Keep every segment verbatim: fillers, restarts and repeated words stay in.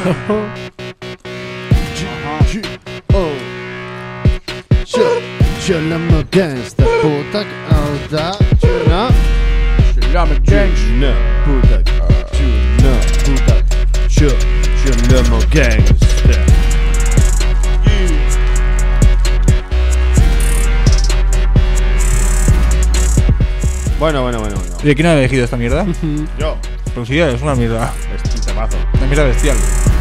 Tjena gangsta putak alda tjena Tjena gangsta putak Tjena putak Tjena gangsta Bueno, bueno, bueno, bueno. ¿Y de quién ha elegido esta mierda? Yo. Pues sí, es una mierda. Es un temazo. Una mierda bestial.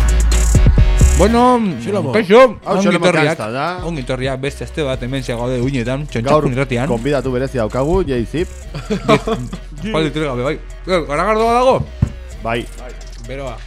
Bueno, kaixo, ongi etorriak, ongi etorriak beste aste bat hemen gaude uinetan, txontxakun irratian. Konbidatu berezi daukagu, J-Zip. Pali tere gabe, bai. Garagardoa dago? Bai. Beroa.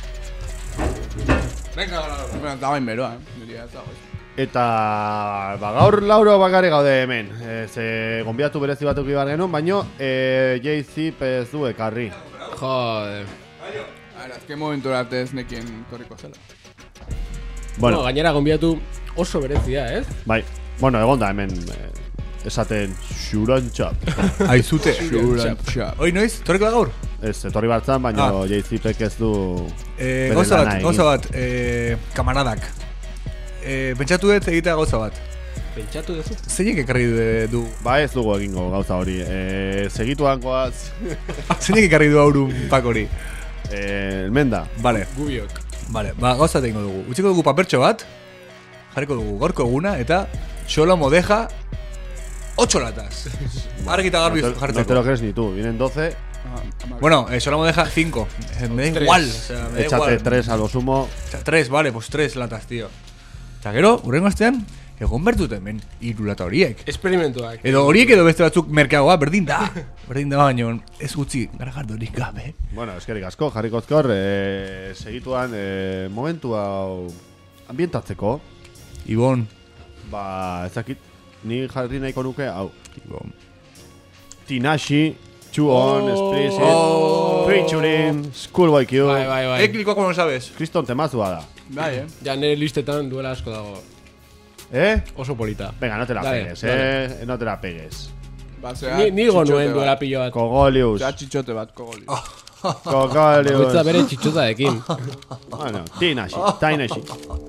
Venga, garagardoa. Da bain beroa, eh. Eta, ba, gaur lauro bakare gaude hemen. Ze konbidatu berezi bat uki behar genuen, baino e, J-Zip ez du ekarri. Joder. Ara, azken momentu arte ez nekien torriko zela. Bueno, no, gainera gonbidatu oso berezia, ez? Bai, bueno, egon da hemen eh, esaten xurantxap. Aizute. Xurantxap. Hoi noiz, torriko da gaur? Ez, etorri bartzan, baina ah. J-Zipek ez du eh, Gauza bat, gauza bat, eh, kamaradak eh, pentsatu dut egitea gauza bat. Pentsatu duzu? Zeinek ekarri du? Ba ez dugu egingo gauza hori eh, segituan goaz. Zeinek ekarri du aurun pak hori? Eh, Elmenda. Vale. Gubiok. Vale, ba, gauza tengo dugu. Utziko dugu papertxo bat, jarriko dugu gorko eguna, eta Xolo Modeja ocho latas. Argi eta garbi jartzeko. No te lo crees ni tú, vienen doce. Bueno, eh, Xolo Modeja cinco. Me da igual. O sea, me da Échate igual. tres a lo sumo. O sea, tres, vale, pues tres latas, tío. Eta gero, urrengo astean, egon bertut hemen hiru lata horiek. Esperimentuak. Edo horiek edo beste batzuk merkeagoa, berdin da. Berdin da baino, ez gutxi, garagardorik gabe. Bueno, eskerik asko, jarriko azkor, eh, segituan eh, momentu hau ambientatzeko. Ibon. Ba, ezakit, ni jarri nahiko nuke, hau. Ibon. Tinashi, Two On, Oh. Explicit, Oh. Featuring, Schoolboy Q. Bai, bai, bai. Eklikoa como no sabes. Kriston temazua da. Bai, eh. Ja nire listetan duela asko dago. ¿Eh? Oso polita. Venga, no te la Dale, pegues, dale. eh. No te la pegues. Ba, zera, Ni, nigo txitxote nuen bat. duela pilo bat. Kogolius. Zera txitxote bat, kogolius. Kogolius. Goitza bere txitxotaekin. Bueno, Tinashi, Tinashi.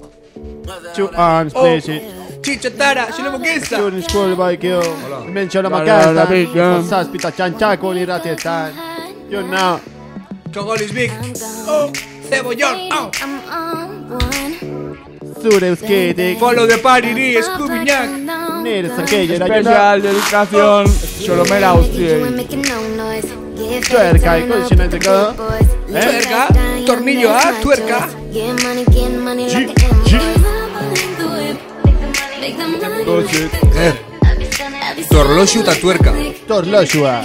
Two On, Explicit. Chichotara, Xolo Moquesta. Featuring Schoolboy Q. Menciono La, la, la, Macasta. big gun. Zazpita txantxako irratietan. You know. Cogolis Big. Oh, cebollón. Oh. Zure euskitik. Follow de Pariri, Eskubinak. Nire zakei Especial dedicación, Xolomera guztiei. Tuerka ikusinetzeko. Tuerka, tornilloa, tuerka. Eh. Torloxu eta tuerka. Torloxua.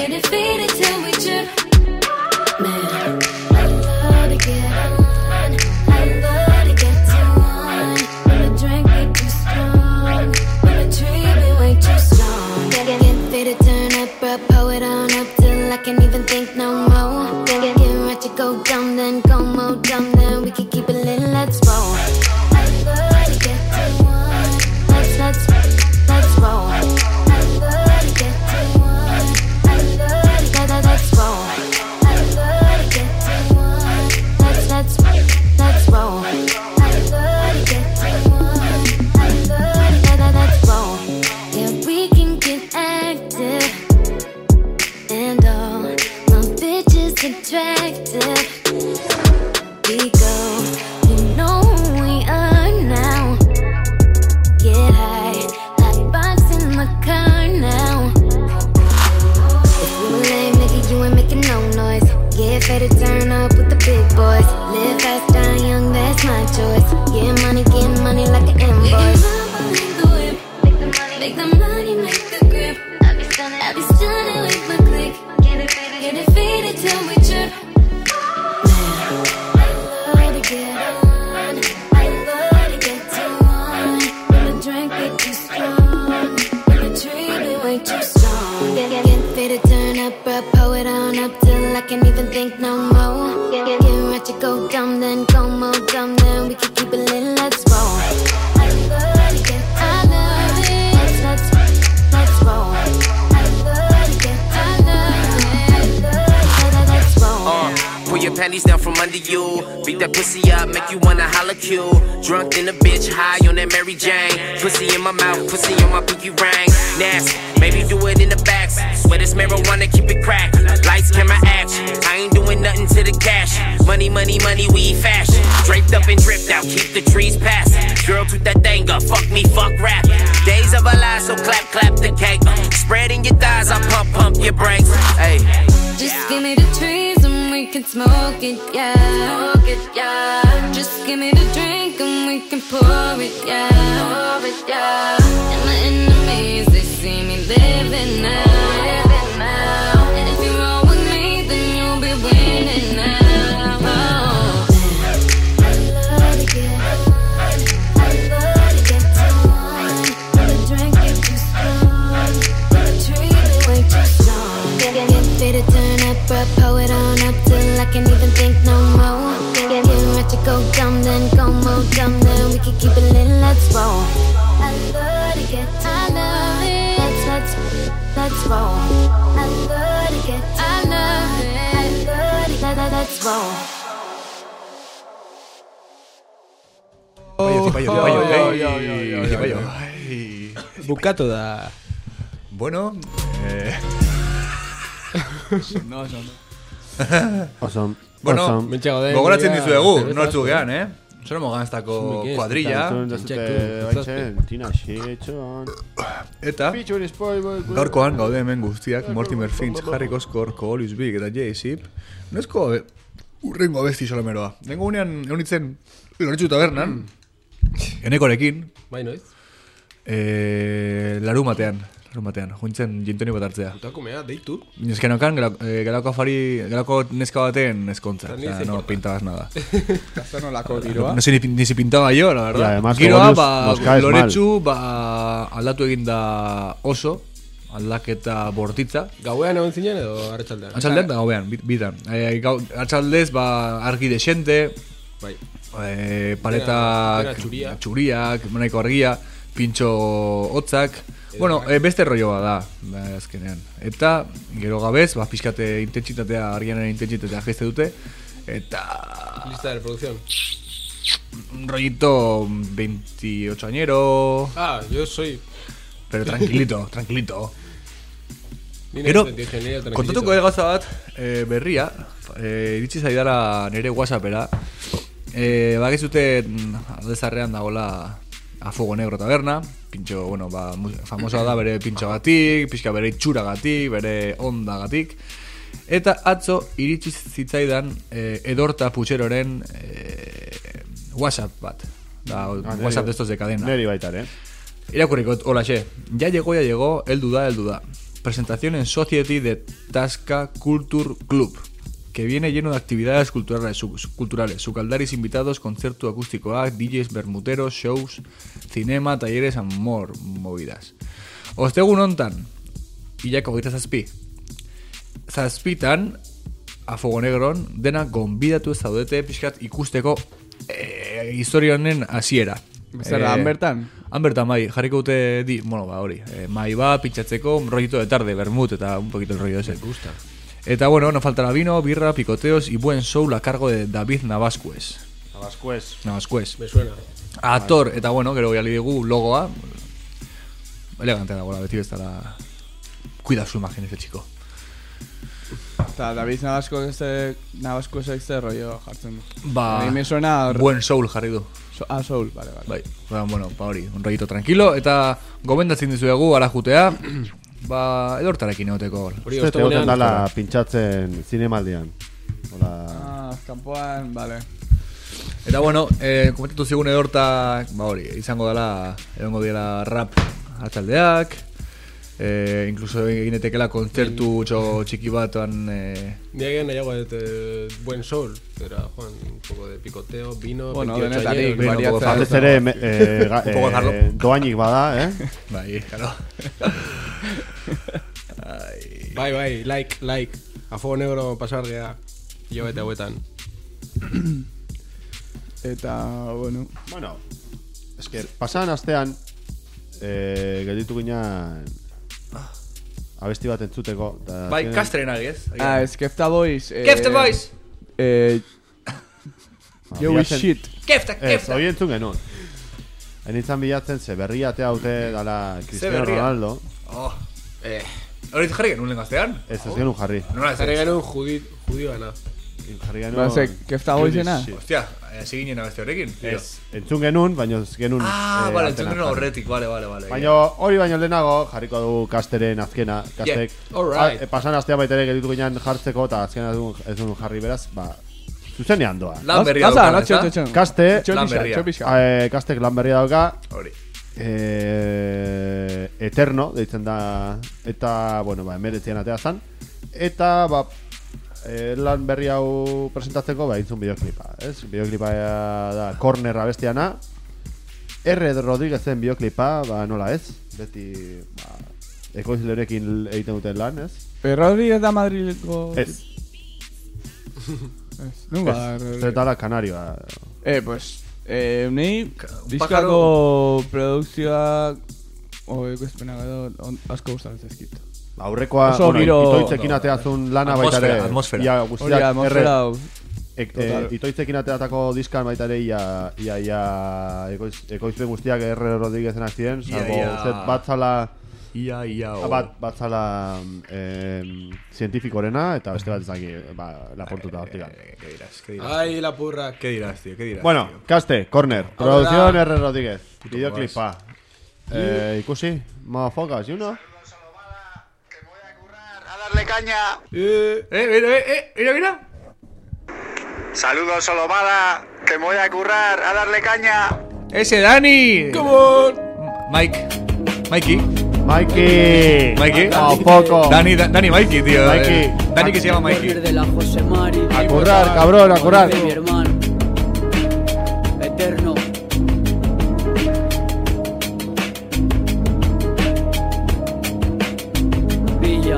Go down, then go more down, then we can keep it lit. Let's roll. I love to get to one. Let's let's let's roll. I love to get to one. I love to get let's roll. I love to get to one. Let's let's let's roll. I love to get to one. I love to get let's roll. Yeah, we can get active and all my bitches attractive. We go, you know who we are now. Get high, hot box in the car now. If you a lame nigga, you ain't making no noise. Get ready to turn up with the big boys. Live fast, die young, that's my choice. Get money, get money like an invoice. Make the money, make the grip. I be stunning, I be stunning with my click. Get it faded, get it faded till we trip. Can't even think no more. Get, get, get ready to go dumb, then go more dumb, then we can keep it lit. Let's roll. I love to get, I love it. Let's let's let's roll. I love to get, I love it. Let's roll. Uh, pull your panties down from under you. Beat that pussy up, make you wanna holla Q. Drunk in a bitch, high on that Mary Jane. Pussy in my mouth, pussy on my pinky ring. Nasty, maybe do it in the back. Swear this marijuana, keep it cracked. Lights, camera, action. I ain't doing nothing to the cash. Money, money, money, we fashion. Draped up and dripped out, keep the trees passing. Girl, toot that thing up, fuck me, fuck rap. Days of a lie, so clap, clap the cake. Spreading your thighs, I pump, pump your brakes. Hey. Just give me the trees and we can smoke it, yeah. Smoke it, yeah. Just give me the drink and we can pour it, yeah. Pour it, yeah. And my enemies, they see me living now. Living now. And if you roll with me, then you'll be winning now. Oh. I love to get one. I love to get to one. When the drink gets too strong, when the tree be way too strong. Get, get, get fit to turn up, rap, pull it on up till I can't even think no more. Get, get, get ready to go dumb, then go more dumb, then we can keep it lit, let's roll. I love to get to I love it. Let's, let's, let's roll. I love to get to I love it. I love to let, let, let's roll. Zipaio, zipaio, Oh, zipaio, yo, ei, yo, yo, yo, yo, zipaio. yo. Ai. Bukatu da. Bueno, eh... No, no, no. Awesome. Bueno, awesome. Mentxago den. gogoratzen ja, dizuegu, zerbeza nortzu asko. gehan, eh? Zeramo ganztako Zumik ez, kuadrilla. Entzun dezute Txektu, baitzen, Tina Shitxon. Eta Featuring Spoilboy. gaurkoan gaude hemen guztiak Mortimer Finch, Harry Koskor, Koolius Big eta J-Zip. Noizko eh, urrengo abesti solomeroa. Dengo unean egon itzen Loretsu tabernan, enekorekin, Bai, noiz? eh, laru matean. Batean, jointzen gintoni bat hartzea. Utako mea, deitu. Nizkenokan, gelako afari, gelako neska baten eskontza. Ni O sea, se no importa. pintabas nada. Gaztanolako giroa. No sé ni, ni si pintaba yo, la verdad. Y además, Giroa, Koolius ba, nos caes Loretsu, ba, aldatu egin da oso, aldaketa bortitza. Gauean egon zinen edo arratsaldean? Atxaldean da gauean, bit- bitan. E, gau, atxaldez, ba, argi desente, Bai. e, paletak, Dena txuria. txuriak, nahiko argia, pintxo hotzak. Bueno, e, beste rolloa da, da, azkenean. Eta, gero gabez, ba, pixkate intentsitatea, argianen intentsitatea jeste dute. Eta... Lista de reproducción. un rollito veintiocho añero, Ah, yo soy... pero tranquilito, tranquilito. Ni Gero, naiz de ingeniería tranquilito. kontatuko ere gauza bat, e, berria, e, iritsi zaidara nire WhatsAppera. E, bakizute aldezarrean dagoela A Fuego Negro taberna, pintxo, bueno, ba, famosoa da bere pintxogatik, pixka bere itxuragatik, bere ondagatik. Eta atzo iritsi zitzaidan e, Edorta Putxeroren e, WhatsApp bat. Da, Ah, WhatsApp neri- de estos de cadena. Neri baitar, eh? Irakurriko, holaxe. Ya llegó, ya llegó, heldu da, heldu da. Presentación en Society de Tasca Culture Club, que viene lleno de actividades culturales, su, su- culturales, sukaldaris invitados, concierto acústico, D Js, bermuteros, shows, cinema, talleres, amor, movidas. Ostegun hontan, ilako gaita zazpi. Zazpitan, A Fuego Negron, dena gonbidatu ez zaudete pixkat ikusteko eh, historia honen hasiera. Zerra, han bertan? Han bertan, bai, jarriko dute, di, bueno, ba, hori, eh, mai ba, pitxatzeko, un rollito de tarde, vermut, eta un poquito el rollo ese. Gusta. Eta bueno, no faltará vino, birra, picoteos y buen soul a cargo de David Navascues. Abaskuez. Navascues. Me suena. Actor, eta bueno, gero bali digu logoa. Elegante dagoela, beti bezala. Cuida su imagen ese chico. Eta David Navasko este Navasko este rollo jartzen du. Ba, A mí me suena buen soul jarri du. so, ah, soul, vale, vale. Bai, ba, bueno, ba hori, un rollito tranquilo. Eta gomendatzen dizuegu, ara jutea, ba, edortarekin egoteko. Hori, Uste tegoten ostegunean... dala pintxatzen zinemaldian. Hola. Ah, kanpoan, vale. Eta bueno, eh, komentatu zigun edorta, ba hori, izango dela, egongo dela rap atxaldeak, eh, incluso eginetekela kontzertu txo txiki batuan, eh, Ni egin nahiago dut eh, buen soul, pero Juan, un poco de picoteo, vino, Bueno, veintiocho denetarik, añeros, Bueno, variatzen. un poco Batez ere, me- eh, ga- Un poco eh, Harlow. doainik bada, eh? bai, claro. Bai, bai, like, like. A Fuego Negro pasar gea, jo eta hauetan. Eta, bueno, Bueno, es que pasan astean eh, gelditu ginean abesti bat entzuteko. eta Bai, azkenean- kastren agiez. ah, Skepta Boys. Eh, Kefte boys! Eh, yo we shit. Kefta, Ez, kefta. hori entzun genuen. Enitzan bilatzen, ze berria atea haute dala Cristiano berria? Ronaldo. Oh. Eh, hori jarri genuen lehen gaztean? Ez ez genuen jarri. Nola ez Jarri ez? genuen judi, judio gana. Jarri Ba, ze, genuen... kefta goizena? Shit. Hostia, hasi ginen abeste horrekin. tío. Ez, entzun genuen, baina ez genuen... Ah, eh, vale, antena entzun jarri. horretik, vale, vale, vale. Baina hori baino lehenago jarriko du Kasteren azkena. Kastek alright. a- pasan astea baita ere geditu ginen jartzeko eta azkena ez duen- ez duen jarri beraz, ba, zuzenean doa. Lan berria Gaza, daukana, no, txo, ezta? txo, txo. Kaste, Txo Lan pixka, berria. txo pixka. eh, Kastek lan berria dauka, Hori. eh, Eterno, deitzen da, eta, bueno, ba, emeretzian atea zan, eta, ba, eh, lan berri hau presentatzeko, ba, intzun bideoklipa, ez? Bideoklipa da Corner abestiana, R. Rodríguezen bideoklipa, ba, nola ez? Beti, ba, ekoizlerekin egiten duten lan, ez? Eh, Rodríguez da Madrileko... Ez, Ez. Nunga, ez, zetara kanarioa. Eh, pues... Eh, nei, un diskako produkzioak... O, ekoizpenak edo, on- asko gustatzen zaizkit. Aurrekoa, Oso bueno, giro- itoitzekin ateazun lana baita ere. Atmosfera, atmosfera. Ia, Hori, guztiak, R, atmosfera... hau. ek, e, Total. itoitzekin ateatako diskan baita ere, ia, ia, ia, ekoiz, ekoizpen guztiak R. Rodríguezenak ziren, Ia, salvo, ia. uste, bat zala, Ia, ia, ah, bat, bat zala eh, zientifikorena, eta beste bat ezaki, ba, laportuta hortigan. Eh, ¿Qué dirás? ¿Qué dirás? Ai, lapurrak. ¿Qué dirás, tío? ¿Qué dirás? Bueno, tío? Caste, Corner, Hau da. producción R. Rodríguez, Puto videoclipa. Eh, ikusi, motherfuckers, you know? Eh, mira, eh, eh, mira, mira. Saludos Solomada, que me voy a currar a darle caña. Ese Dani. Come on! Mike. Mikey. Mikey, Mikey. a poco. Dani, Da- Dani Mikey, tío. Mikey. Eh, Dani que se llama Mikey. de la José Mari, A currar, cabrón, a currar. de mi hermano, eterno. Villa.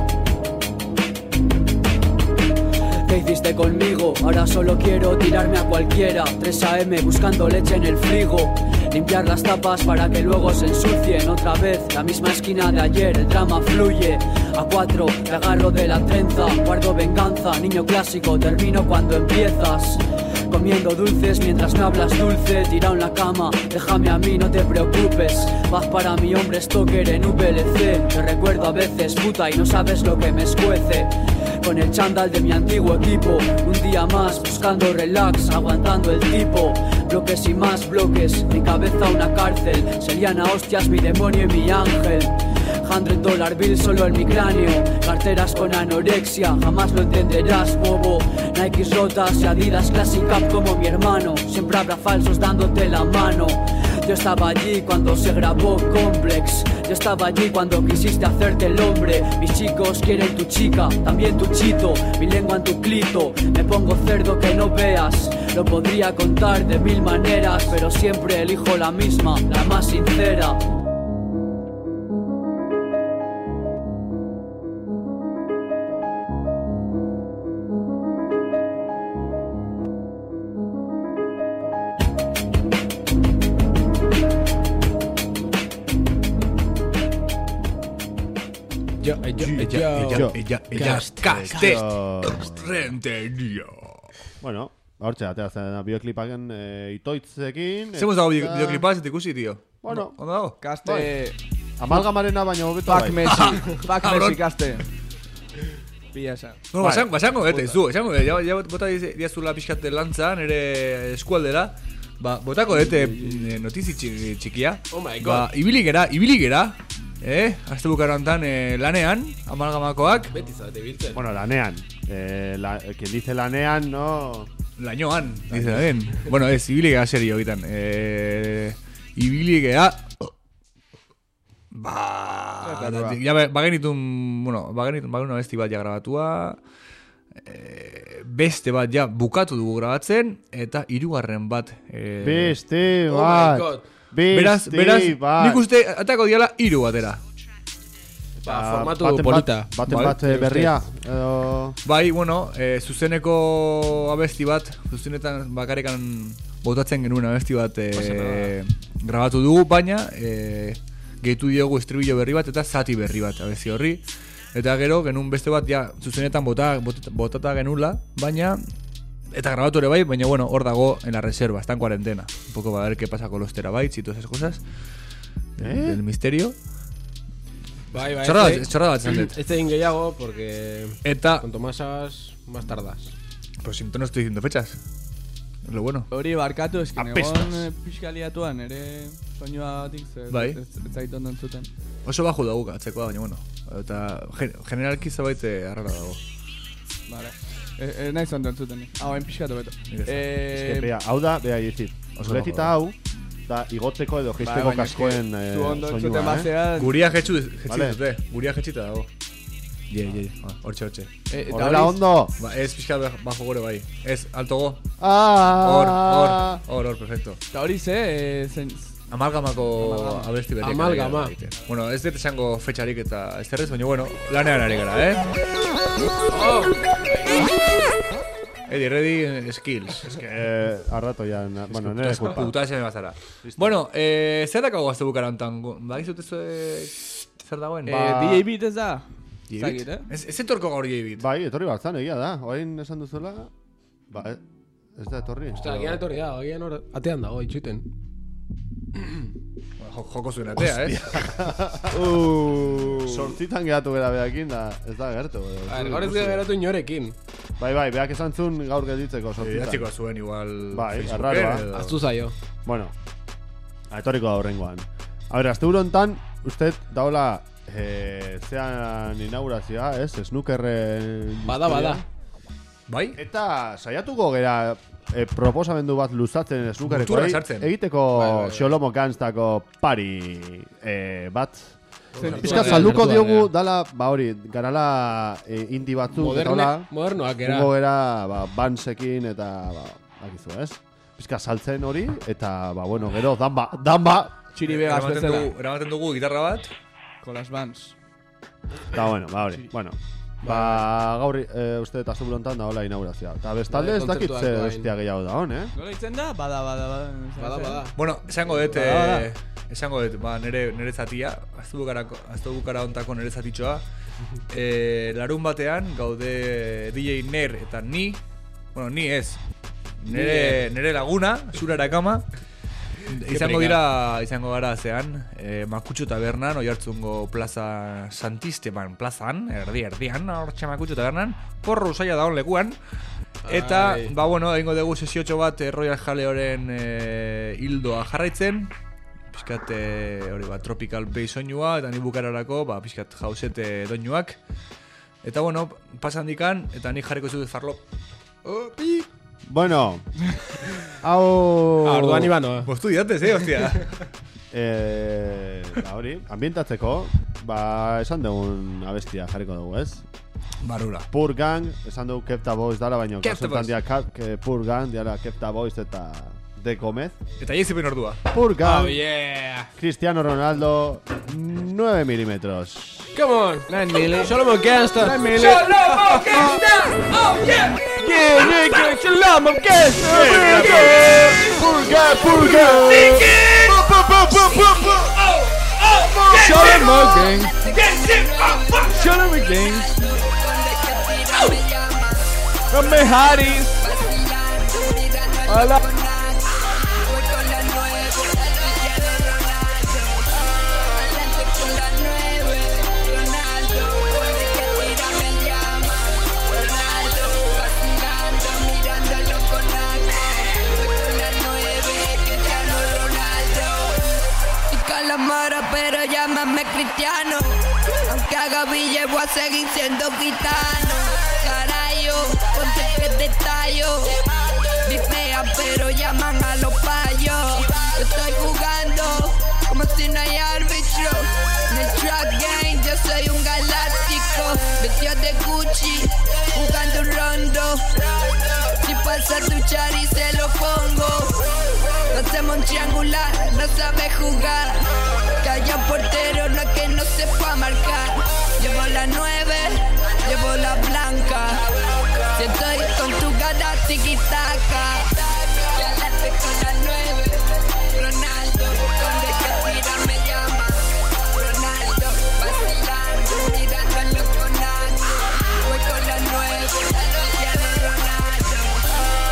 ¿Qué hiciste conmigo? Ahora solo quiero tirarme a cualquiera. tres a eme buscando leche en el frigo. Limpiar las tapas para que luego se ensucien otra vez. La misma esquina de ayer, el drama fluye. A cuatro, te agarro de la trenza. Guardo venganza, niño clásico, termino cuando empiezas. Comiendo dulces mientras me hablas dulce. Tirado en la cama, déjame a mí, no te preocupes. Paz para mi hombre stalker en U P L C. Te recuerdo a veces, puta, y no sabes lo que me escuece. Con el chándal de mi antiguo equipo, un día más buscando relax, aguantando el tipo. Bloques y más bloques, mi cabeza una cárcel. Serían a hostias mi demonio y mi ángel. Hundred dollar bill solo en mi cráneo. Carteras con anorexia, jamás lo entenderás, bobo. Nikes rotas y Adidas Classic Up como mi hermano. Siempre habrá falsos dándote la mano. Yo estaba allí cuando se grabó Complex. Yo estaba allí cuando quisiste hacerte el hombre. Mis chicos quieren tu chica, también tu chito. Mi lengua en tu clito, me pongo cerdo que no veas. Lo podría contar de mil maneras, pero siempre elijo la misma, la más sincera. Yo, eh, yo, eh, Ella, yo. ella, ella, ella, Caste. Caste. Yo- Rentería. Bueno, hortxe, ateatzen da bideoklipaken e, itoitzekin. Hemos dado eta- videoclipas y te ikusi, tío. Bueno. ¿Ondo dago? Kaste... Amalgamarena baino hobeto Fuck bai. Messi. Fuck Cabrón. Messi, kaste. Pilla esan. No, Bai. basango, basango, bete, zu, esango, ja, ja bota diazula pixkat lantza, nire eskualdera, ba, botako dete eh, notizi txi- txikia. Oh my Ba, god. ibili gera, ibili gera, eh, azte bukarantan eh, lanean, amalgamakoak, Beti zabete biltzen. Bueno, lanean. Eh, la, quien dice lanean, no... lainoan, dice den. Bueno, ez, ibili gera serio egiten. Eh, ibili gera... Ba, ja, bagenitun, bueno, bagenitun, bagenitun abesti bat ja grabatua, eh, beste bat ja bukatu dugu grabatzen, eta hirugarren bat. Eh, Beste Oh my bat. god. Beste beraz, beraz, bat. nik uste atako diala hiru batera. Ba, Ah, formatu baten polita. Bat, baten Bai, bat eh, berria. Edo... Bai, bueno, eh, zuzeneko abesti bat, zuzenetan bakarekan botatzen genuen abesti bat eh, grabatu dugu, baina eh, gehitu diogu estribillo berri bat eta zati berri bat abesti horri. Eta gero, genuen beste bat, ja, zuzenetan bota, botata, botata genula, baina Eta grabatu ere bai, baina bueno, hor dago en la reserva, está en cuarentena. Un poco va a ver qué pasa con los terabytes y todas esas cosas. Del, ¿Eh? del misterio. Bai, bai. Chorrada, este- chorrada bat zandet. Este egin gehiago, porque... Eta, Cuanto más has, más tardas. pues si no estoy diciendo fechas. Es lo bueno. Hori barkatu, eskin Apestas. egon eh, pixkaliatuan, ere soinua batik, zer Bai. ez ez zait ondo entzuten. Oso baju dago atzekoa, baina bueno. Eta gen- generalki zabait eh, arrara dago. Vale. Eh, eh, naiz ondo entzuten. Hau, hain pixkatu beto. Nik ez. Eh, Eske, bea, hau da, bea izit. Oso Zuretita dago. hau, da igoteko edo jeisteko bai, baina eske, kaskoen eh, zu ondo entzuten soinua, eh? bazea. Guria jetxu, jetxu Vale. dute. Guria jetxita dago. Je, je, ah, hortxe, hortxe. Eh, eta Horrela hori- ondo! Ba, ez pixka bajo gore bai. Ez, alto go. Ah! Hor, hor, hor, hor, perfecto. Eta hori ze, eh, zen... Amalgamako Amalgama. abesti berriak. Amalgama. ari gara egiten. Bueno, ez dut esango fetxarik eta ez terrez, baina bueno, lanean ari gara, eh? Eddie, ready, skills. Es que eh, arrato ya, na- bueno, nere culpa. Puta ese me bazara. Bueno, eh, zer dakago gazte bukara hontan? Bakizut ez eh, zer dagoen? Eh, Ba- D J Beat ez da? D J Zagit, Beat? eh? Ez, ez entorko gaur D J Beat. Bai, etorri batzan egia da. Orain esan duzuela, ba, eh, ez da etorri. Ostra, agian etorri da, agian hor atean dago, itxuten. Jo- Joko zuen atea, eh? Uh, sortzitan geratu gara beakin da, ez da gertu. A ver, gaur ez gara geratu inorekin. Bai, bai, beak esan zuen gaur gelditzeko sortzitan. Idatziko zuen igual Bai, Facebooken arraroa. edo- Aztu zaio. Bueno, etorriko da horrengoan. A ver, azte hontan, usted daola eh, zean inaugurazioa, ez? Snookerren... Bada, bada. Bai? Eta saiatuko gera eh, proposamendu bat luzatzen snookerreko Kultura sartzen. egiteko Bai, bai, bai. Xolomo Ganztako pari eh, bat. Zen- Bizka Bai, salduko gertuan, diogu, ja. dala, ba hori, garala eh, indi batzuk, eta Moderne, hola, modernoak era. Jungo gera, ba, bansekin eta, ba, bakizu, ez? Bizka saltzen hori, eta, ba, bueno, gero, danba, danba, Txiri begaz Eramaten bezala. dugu, eramaten dugu gitarra bat. Con las bands. eta, bueno, ba, hori, bueno. Ba, gaur, eh, uste eta zubulontan da hola inaugurazioa. Eta bestalde Bai, ez dakit kontzertuak ze doain. bestia gehiago da hon, eh? Nola itzen da? Bada, bada, bada. Bada, bada. Bueno, esango dut, Bada, bada. eh, esango dut, ba, nere, nere zatia, aztu bukarako, aztu bukara ontako nere zatitxoa. eh, larun batean, gaude D J Ner eta ni, bueno, ni ez, nere, nere laguna, zura erakama, izango dira, izango gara zean, eh, Makutxo tabernan, oihartzungo plaza Santisteban plazan, erdi erdian, hortxe Makutxo tabernan, porro usaila daun lekuan, eta, Ai. ba bueno, egingo dugu sesiotxo bat eh, Royal Jaleoren eh, hildoa jarraitzen, pixkat eh, hori ba, tropical bass soinua, eta ni bukararako, ba, pixkat jauzete doinuak, eta bueno, pasan dikan, eta ni jarriko zut farlo. Oh, pi! Bueno, hau... Ah, orduan ibanoa. Bostu diatez, eh, hostia. Eh, ba, hori, ambientatzeko, ba, esan dugun abestia jarriko dugu, ez? Barura. Pur Gang, esan dugu Kefta Boys dara, baina Kefta kasultan Boys. dia ka, ke, Pur Gang, diara Kefta Boys eta De Gomez. Eta jezipen ordua. Pur Gang, Oh, yeah. Cristiano Ronaldo, nueve milímetros. Come on. nine milli. Solo Gangsta. nine milli. Yeah, nigga, Shalom, Gangsta. Purga, purga. Shalom, gang. Shalom, gang. From the Haris. Hola. Calamara, pero llámame Cristiano. Aunque haga billete, voy a seguir siendo gitano. Carayo, ponte que te tallo. Bifean, pero llaman a los payos. Yo estoy jugando como si no hay árbitro. En el track game, yo soy un galáctico. Vestido de Gucci, jugando un rondo. Si pasa a duchar y se lo pongo. No hacemos un triangular, no sabe jugar. Calla portero, no es que no sepa marcar. Llevo la nueve, llevo la blanca. Si estoy con tu gata, tiki-taka. Adelante con la nueve, Ronaldo. Donde que tira me llama Ronaldo. Vacilando, mirando con algo. Voy con la nueve, Cristiano Ronaldo.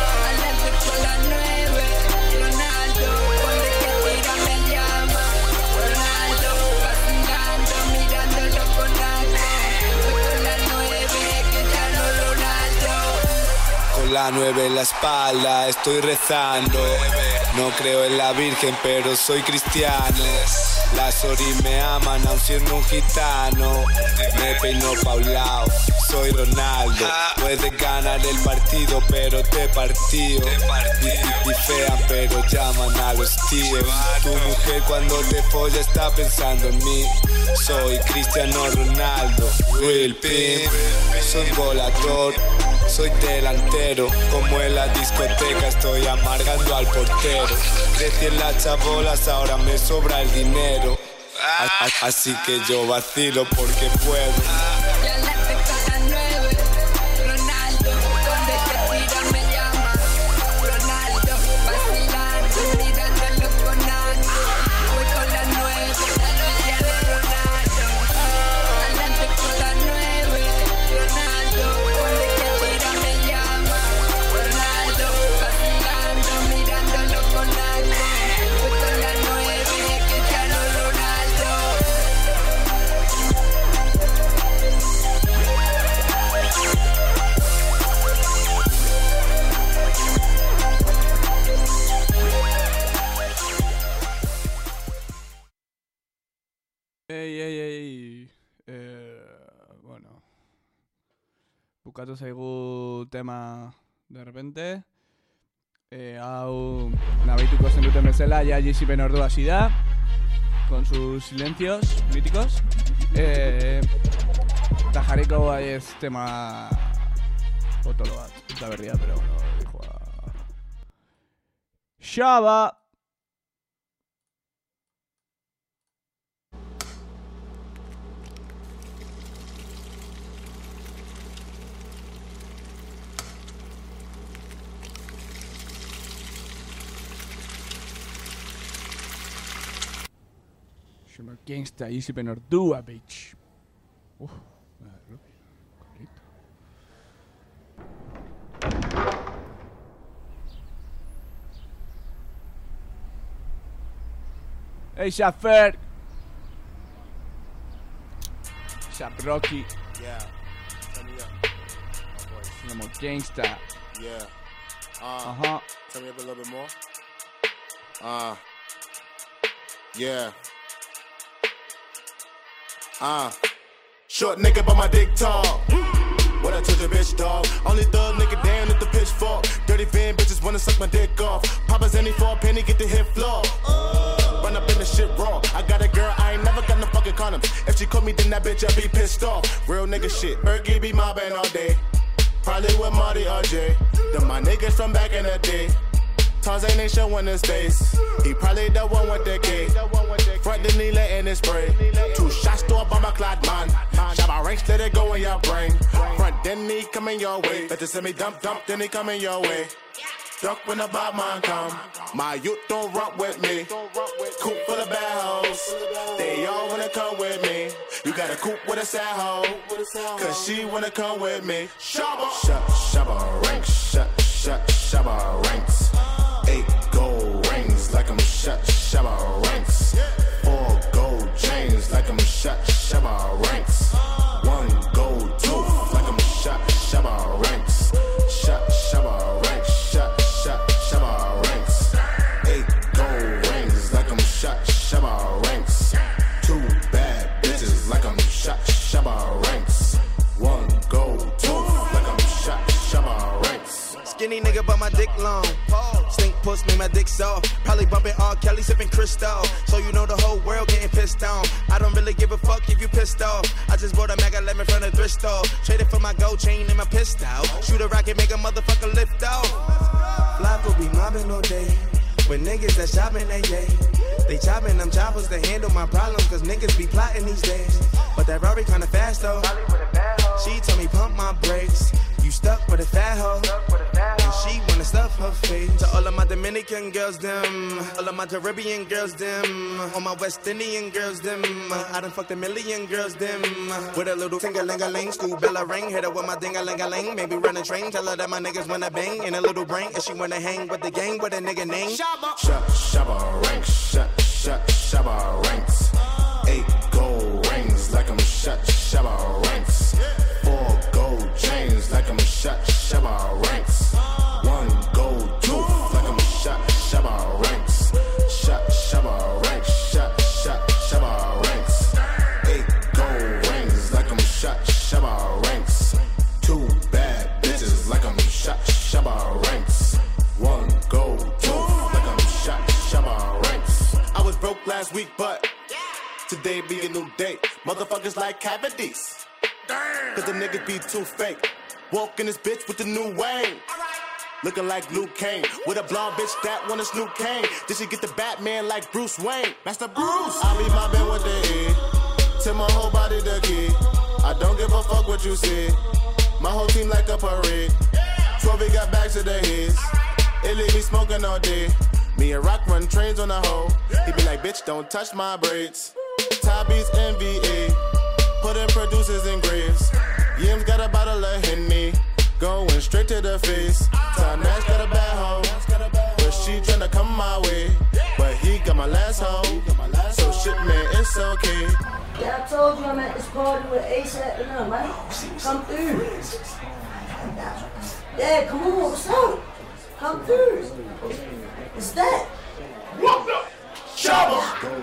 la nueve en la espalda, estoy rezando. No creo en la Virgen, pero soy cristiano. Las oris me aman, aun siendo un gitano. Me peino pa' un lado, soy Ronaldo. Puedes ganar el partido, pero te partido. Y fean, pero llaman a los tíos. Tu mujer cuando te folla está pensando en mí. Soy Cristiano Ronaldo, Will Pimp. Soy volador, soy delantero. Como en la discoteca estoy amargando al portero. Crecí en las chabolas, ahora me sobra el dinero. A- a- Así que yo vacilo porque puedo. Ya la toca la nueve, Ronaldo, donde te tira me llama. Ronaldo, vacilando, mirándolo con algo. Voy con la nueve, ya de Ronaldo. Adelante con la nueve, Ronaldo, donde te tira me llama. Ronaldo, vacilando, mirándolo con algo. Voy con la nueve, Cristiano Ronaldo. Ei, ei, ei. Eh, bueno. Bukatu zaigu tema de repente. Eh, hau nabaituko zen duten bezala, ja Jesipen ordu hasi da. Con sus silencios míticos. Eh, eta jarriko bai ez tema potolo bat. Ez da berria, pero bueno, dijo a... Shaba! Shaba Gangsta, Jesipen ordua, bitch. Uf, correcto. Hey, Shafer. Shap Rocky. Yeah, turn me up. Oh boy. Como Gangsta. Yeah. Uh, Uh-huh. Turn me up a little bit more. Uh. Yeah. Uh. Short nigga, but my dick tall. What I told your bitch, dog. Only thug nigga down at the pitchfork. Dirty van bitches wanna suck my dick off. Papa's any for a penny, get the hit floor. Run up in the shit raw. I got a girl, I ain't never got no fucking condoms. If she call me, then that bitch, I be pissed off. Real nigga shit. Erky be mobbing all day. Probably with Marty R J. Them my niggas from back in the day. Tarzan ain't showing his face. He probably the one with the K. Front the needle in his spray. Two shots to a bomber clad man. Shabba ranks, let it go in your brain. Front, then he coming your way. Let the semi dump, dump, then he coming your way. Duck when the bad man come. My youth don't rock with me. Coop full of bad hoes. They all wanna come with me. You got a coop with a sad hoe. Cause she wanna come with me. Shabba. Shut, shabba ranks. Shut, shut, shabba ranks. Eight gold rings like I'm shut, shabba ranks. Four gold chains like I'm shut, shabba ranks. One gold tooth like I'm shut, shabba ranks. Shut, shabba ranks. Shut, shut, shabba ranks. Eight gold rings like I'm shut, shabba ranks. Two bad bitches like I'm shut, shabba ranks. One gold tooth like I'm shut, shabba ranks. Skinny nigga, but my dick long. Stink puss, made my dick soft. Probably bumping R. Kelly, sipping Cristal. So you know the whole world getting pissed on. I don't really give a fuck if you pissed off. I just bought a Mega Lemon from the thrift store. Traded for my gold chain and my pistol. Shoot a rocket, make a motherfucker lift off. Flocko be mobbing all day. With niggas that shopping, they yay. They chopping them choppers to handle my problems. Cause niggas be plotting these days. But that Rari kinda fast though. She told me pump my brakes. You stuck with a fat hoe. And she wanna stuff her face. To all of my Dominican girls, them. All of my Caribbean girls, them. All my West Indian girls, them. I done fucked a million girls, them. With a little ting-a-ling-a-ling. School bell a ring. Hit her with my ding-a-ling-a-ling. Maybe run a train. Tell her that my niggas wanna bang. In a little brain. And she wanna hang with the gang. With a nigga name. Shut, shabba ranks. Shut, shut, shabba ranks. Eight gold rings like I'm shut, shabba ranks. Four gold chains like I'm shut, shabba ranks. broke last week, but today be a new day. Motherfuckers like cavities. Cause the niggas be too fake. Walk in this bitch with the new Wayne. Looking like Luke Kane. With a blonde bitch that wanna Snoop Kane. Did she get the Batman like Bruce Wayne? Master Bruce. I leave my bed with the E. Till my whole body the key. I don't give a fuck what you see. My whole team like a parade. twelve got bags to the heads. It leave me smoking all day. Me and Rock run trains on the hoe. He be like, bitch, don't touch my braids. Tabby's N B A. Putting producers in graves. Yim's got a bottle of Henny. Going straight to the face. Tom Nash got a bad hoe. But she tryna come my way. But he got my last hoe. So shit, man, it's okay. Yeah, I told you I'm at this party with ASAP and them, man. Come through. Yeah, come on, what's up? Come through. It's that. What's up? Shabba!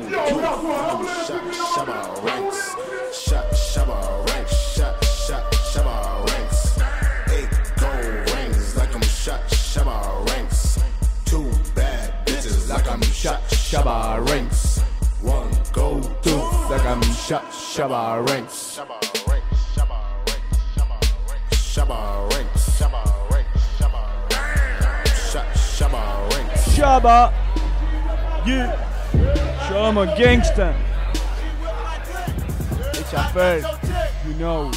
Shabba ranks. Shot, Shabba ranks. Shot, shot, Shabba ranks. Eight gold rings like I'm shot, Shabba ranks. Two bad bitches like I'm shot, Shabba ranks. One gold tooth like I'm shot, Shabba ranks. Shabba ranks. Shabba ranks. Shabba ranks. Shabba ranks. Shot, Shabba ranks. Shabba! Yeah! Show 'em a gangster. It's a first, you know.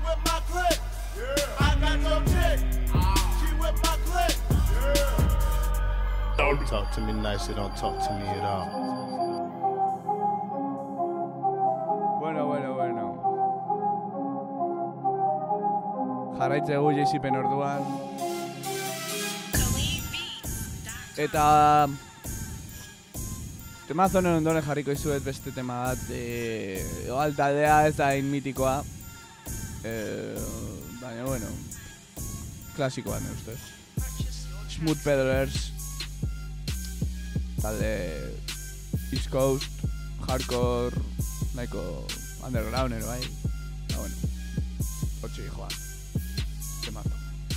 Don't talk to me nicely, don't talk to me at all. Bueno, bueno, bueno. Jarraitzegu J-Zipen orduan. Eta... Temazo honen ondoren jarriko izuet beste tema bat, e, igual taldea ez da hain mitikoa, e, baina bueno, klasikoa ne ustez. Smooth Peddlers, talde East Coast, hardcore, nahiko undergrounder bai, eta bueno, hortxe joa, temazo.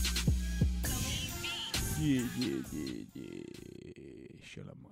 Yeah, yeah, yeah, yeah, Shalom.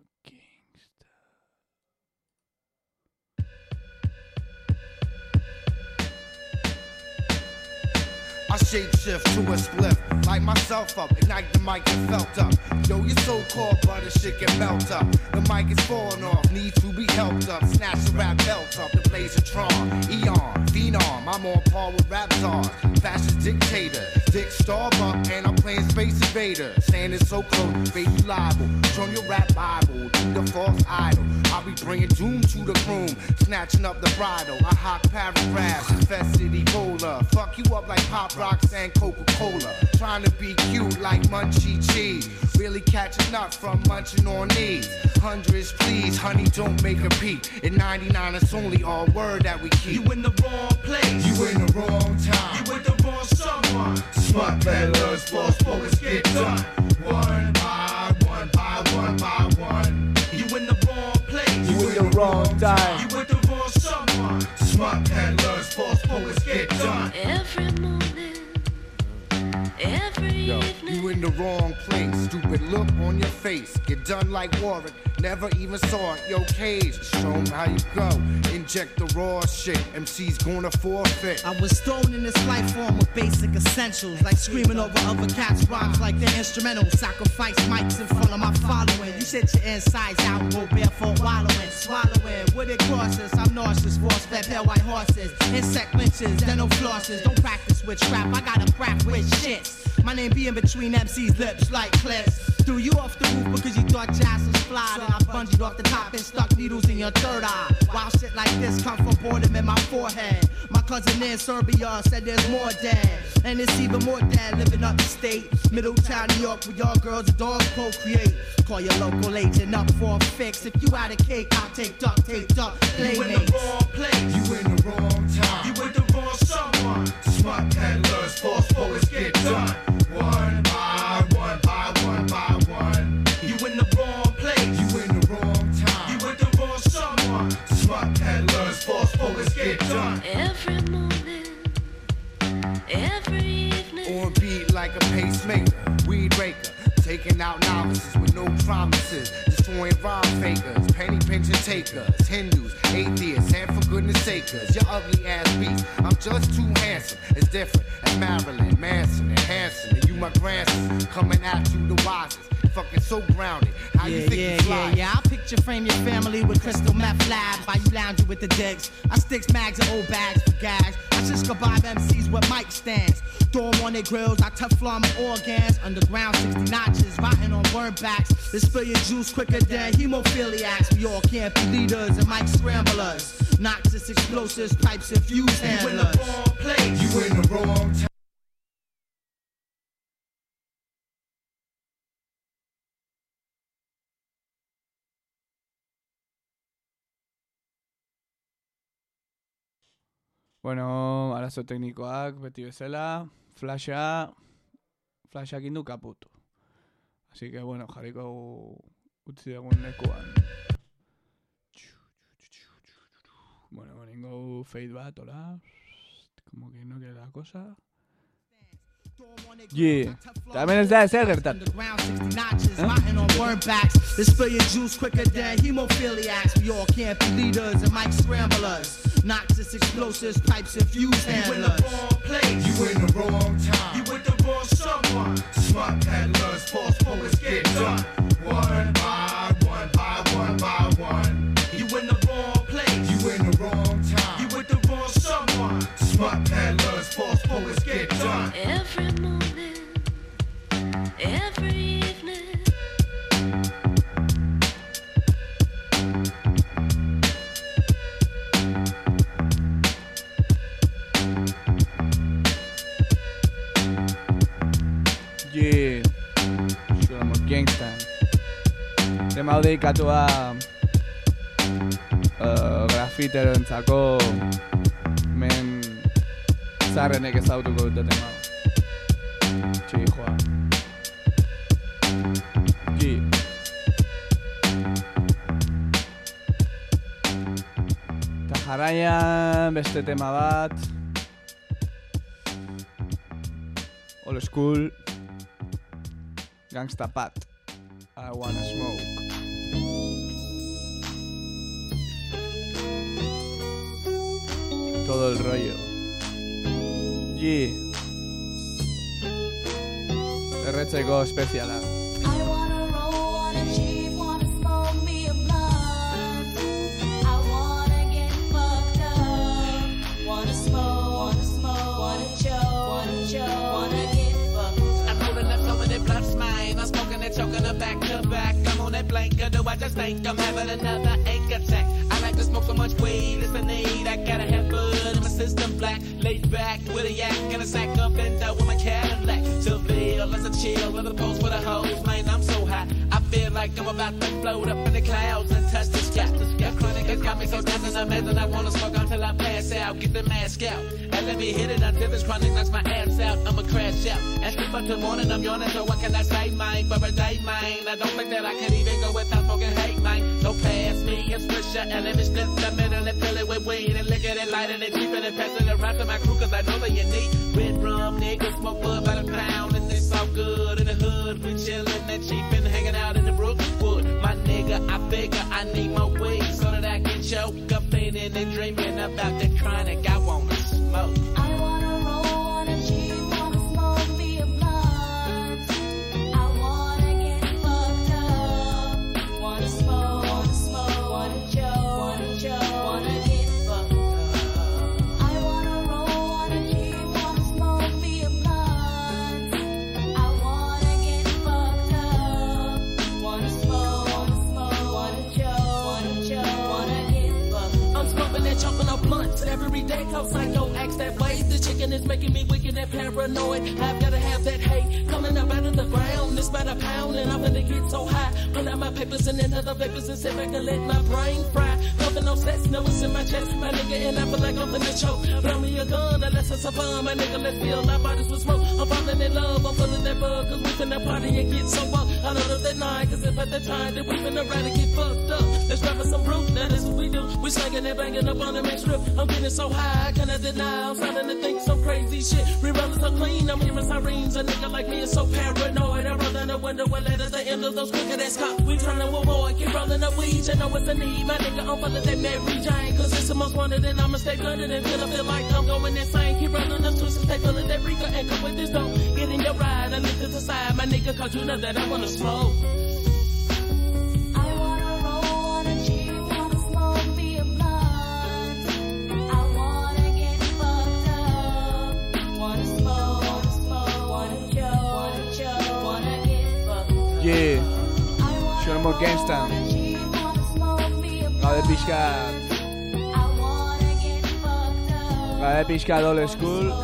I shape shift to a split, light myself up, ignite the mic and felt up. Yo, your so-called butter shit get melt up. The mic is falling off, need to be helped up. Snatch the rap belt up, the blaze of Tron. Eon, Phenom, I'm on par with rap stars. Fashion dictator, Dick Starbuck, and I'm playing Space Invader. Standing so close, baby liable. From your rap Bible, to the false idol. I'll be bringing doom to the room, snatching up the bridle. I hawk paragraphs, infested Ebola. Fuck you up like Pop Rocks and Coca-Cola. Trying to be cute like Munchie Cheese. Really catching up from munching on these. Hundreds, please, honey, don't make a peep. In ninety-nine, it's only all word that we keep. You in the wrong place. You in the wrong time. You with the wrong someone. Smart peddlers, false focus, get done. One by one by one by one. You in the wrong place. You in the wrong time. You with the wrong someone. Smart peddlers, false focus, get done. Every morning, every Yo, evening. you in the wrong place. Stupid look on your face. Get done like Warwick. Never even saw it. Yo, Cage, show 'em how you go. Inject the raw shit. M C's gonna forfeit. I was thrown in this life form with basic essentials, like screaming over other cats' rhymes like they're instrumental. Sacrifice mics in front of my following. You sit your insides out, go barefoot wallowing, swallowing. What it costs us? I'm nauseous. Force fed pale white horses, insect lynches, dental flosses. Don't practice with trap. I gotta crack with shits. My name be in between M C's lips like clips. Threw you off the roof because you thought jazz was fly. Then I bungeed off the top and stuck needles in your third eye. Wild shit like this come from boredom in my forehead. My cousin in Serbia said there's more dead. And it's even more dead living up the state. Middletown, New York, where y'all girls and dogs procreate. Call your local agent up for a fix. If you out of cake, I'll take duct tape, duck, playmates. You in the wrong place. You in the wrong time. You with the wrong someone. Smart peddlers, false focus, get done. One by one by one by one. You in the wrong place. You in the wrong time. You with the wrong someone. Smart peddlers, false focus, get done. Every morning, every evening. On beat like a pacemaker, weed raker. Taking out novices with no promises. Destroying rhyme fakers. Pain penny pension takers, Hindus, atheists, and for goodness sakers, your ugly ass beast. I'm just too handsome. It's different as Marilyn Manson and Hanson, and you my grandson coming at you the wisest. Fucking so grounded. How yeah, you think yeah, you fly? yeah, yeah. I picture frame your family with crystal meth labs while you lounging with the dicks. I sticks mags and old bags for gags. I just kebab M Cs with mic stands. Throw 'em on their grills, I Teflon my organs. Underground sixty notches, rotting on worm backs. They spill your juice quicker than hemophiliacs. We all can't be leaders and mic scramblers. Noxious explosives, pipes and fuse handlers. You in the wrong place. You in the wrong time. Bueno, arazo teknikoak, beti bezala, flasha, flashak indu kaputu. Así que, bueno, jarriko utzi dugun lekuan. Bueno, vengo fade bat, hola. Como que no queda la cosa. Yeah, también es de ese gertatu. Rotting on worm backs. They spill your juice quicker than hemophiliacs. We all can't be leaders and mic scramblers. Noxious explosives, pipes and fuse handlers. You in the wrong place. You in the wrong time. You with the wrong someone. Smart peddlers, false poets get done. One by one by one by one. You in the wrong place. You in the wrong time. You with the wrong someone. Smart peddlers, false poets get done. Every morning, every evening. Yeah, somos gangsta. Tema hau dedikatua uh, grafiteroentzako men zarrenek ezagutuko dute tema hau. Txijoa. Yeah. Ta jarraian beste tema bat. Old school. Gangsta Pat, I wanna smoke. Todo el rollo. Yeah. Erretzeko espeziala. I wanna roll, wanna cheap, wanna smoke me a blunt. I wanna get fucked up. Wanna smoke, wanna smoke, wanna choke, wanna choke, wanna get fucked up. I'm rolling up over the blood's mine. I'm smoking and choking her back to back. I'm on that blank, or do I just think I'm having another ache attack? I like to smoke so much weed, it's a need. I gotta have blood in my system black. Laid back with a yak and a sack of Vento with my Cadillac. Seville as a chill with a pose for the hoes. Man, I'm so high, I feel like I'm about to float up in the clouds and touch the sky. The chronic has got me so dancing amazing. I wanna smoke until I pass out. Get the mask out and let me hit it until this chronic knocks my ass out. I'ma crash out and sleep until morning. I'm yawning, so what can I say, mine? For a day, mine. I don't think that I can even go without smoking hate, mine. So pass me a swisher and let me split the middle and fill it with weed and lick it and light it and cheap it and pass it around to my crew, cause I know that you need red rum, niggas smoke bud by the pound and it's all good in the hood. We chillin' and cheap and hanging out in the Brookwood. My nigga, I figure I need more weed so that I can choke up in it and dreaming about the chronic. I wanna smoke. I wanna roll, wanna cheap, wanna smoke me a blunt. I wanna get fucked up. Wanna smoke, wanna smoke, wanna choke, wanna choke, wanna get fucked up. I wanna roll, wanna cheap, wanna smoke me a blunt. I wanna get fucked up. Wanna smoke, wanna smoke, wanna choke, wanna choke, wanna get fucked up. I'm smoking and chopping up blunts every day, cause I don't act that way. The chicken is making me wicked and paranoid. I've gotta have that hate coming up out of the ground. It's about a pound and I'm gonna get so high. Pull out my papers and then other papers and sit back and let my brain fry. having no sex, no it's in my chest. My nigga, and I feel like I'm finna choke. Blow me a gun, unless it's a bomb. My nigga, let's fill our bodies with smoke. I'm falling in love, I'm feeling that bug. Cause we finna party and get so up. I don't know that night, cause if at the time that we finna ride and get fucked up. Let's grab us some proof, now that's what we do. We slanging and banging up on the main strip. I'm getting so high, I cannot deny. I'm starting to think some crazy shit. Rerolling so clean, I'm hearing sirens. A nigga like me is so paranoid. I roll down the window and let at the end of those crooked ass cops. We tryna avoid, keep rolling up weed. You know it's a need, my nigga, I'm full of that Mary Jane. Cause it's the most wanted and I'ma stay blunted until I feel like I'm going insane. Keep rolling up twists and stay feeling that Rica and come with this dope. Get in your ride, I lift to the side, my nigga, cause you know that I wanna smoke. Yeah, Sherman Gangsta. Gaude pixka Gaude pixka old school.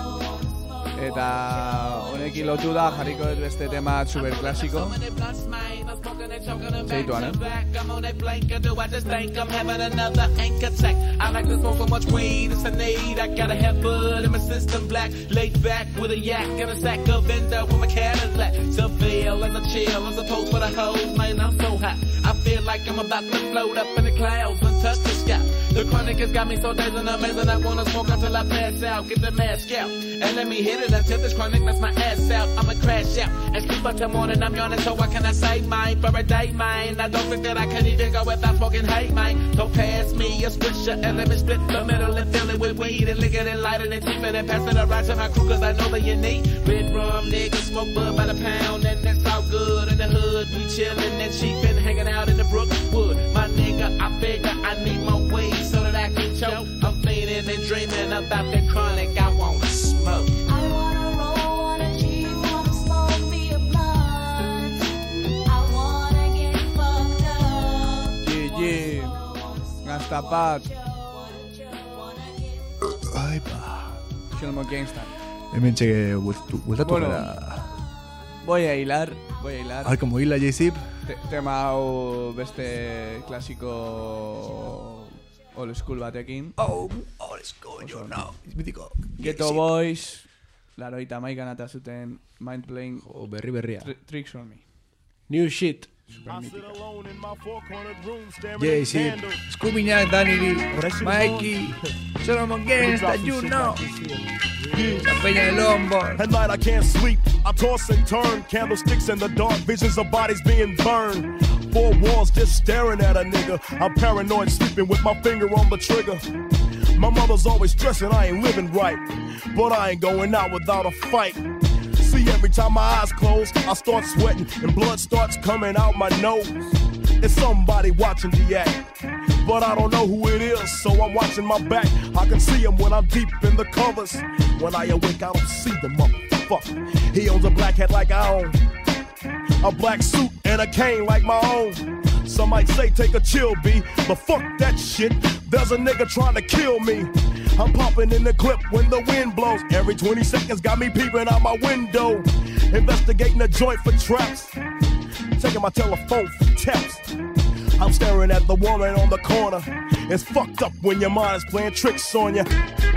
Eta honekin lotu da jarriko dut beste tema super klasiko. Segituan, eh? I'm on that blanket, do I just think I'm having another anchor attack? I like to smoke so much weed, it's a need. I gotta have bud in my system, black. Laid back with a yak and a sack of Vendo with my Cadillac. To feel as a chill, as a toast for the hoes, man, I'm so hot. I feel like I'm about to float up in the clouds and touch the sky. The chronic has got me so dazed and amazing, I wanna smoke until I pass out. Get the mask out, and let me hit it until this chronic knocks my ass out. I'ma crash out, and sleep until morning, I'm yawning, so what can I say, mine? For a day, mine, I don't think that I can even go without smoking hate, mine. So pass me a swisher, and let me split the middle and fill it with weed, and lick it and light it and keep it, and pass it around to my crew, cause I know that you need. Red rum, niggas smoke bud by the pound, and that's all good in the hood. We chillin' and cheapin', hanging out in the Brookwood. My nigga, I figure I need more weed so that I can choke. I'm feeling and dreaming about that chronic, I wanna smoke. I wanna roll, wanna cheat, wanna smoke me a blunt. I wanna get fucked up. Yeah, yeah. Gangsta Pat. Aipa. Sherman Gangsta. Hemen txeke bueltatu Bueno. gara. Voy a hilar, voy a hilar. A ver, como hila J-Zip. Te- tema hau beste klasiko old school batekin. Oh, old school, you know. Mitiko. Ghetto Boys, laroita maikan eta zuten Mind Playing. Oh, berri berria. Tri- Tricks on Me. New shit. Super mítica. J-Zip. Skubinak, Daniri, Mikey, Solomon Gangsta, you know. La Peña del Lombard. At night I can't sleep, I toss and turn. Candlesticks in the dark, visions of bodies being burned. Four walls just staring at a nigga. I'm paranoid, sleeping with my finger on the trigger. My mother's always stressing I ain't living right, but I ain't going out without a fight. See, every time my eyes close, I start sweating and blood starts coming out my nose. It's somebody watching the act, but I don't know who it is, so I'm watching my back. I can see him when I'm deep in the covers. When I awake, I don't see the motherfucker. He owns a black hat like I own, a black suit and a cane like my own. Some might say take a chill, B, but fuck that shit. There's a nigga trying to kill me. I'm popping in the clip when the wind blows. Every twenty seconds got me peeping out my window. Investigating the joint for traps. Taking my telephone for texts. I'm staring at the woman on the corner. It's fucked up when your mind is playing tricks on you.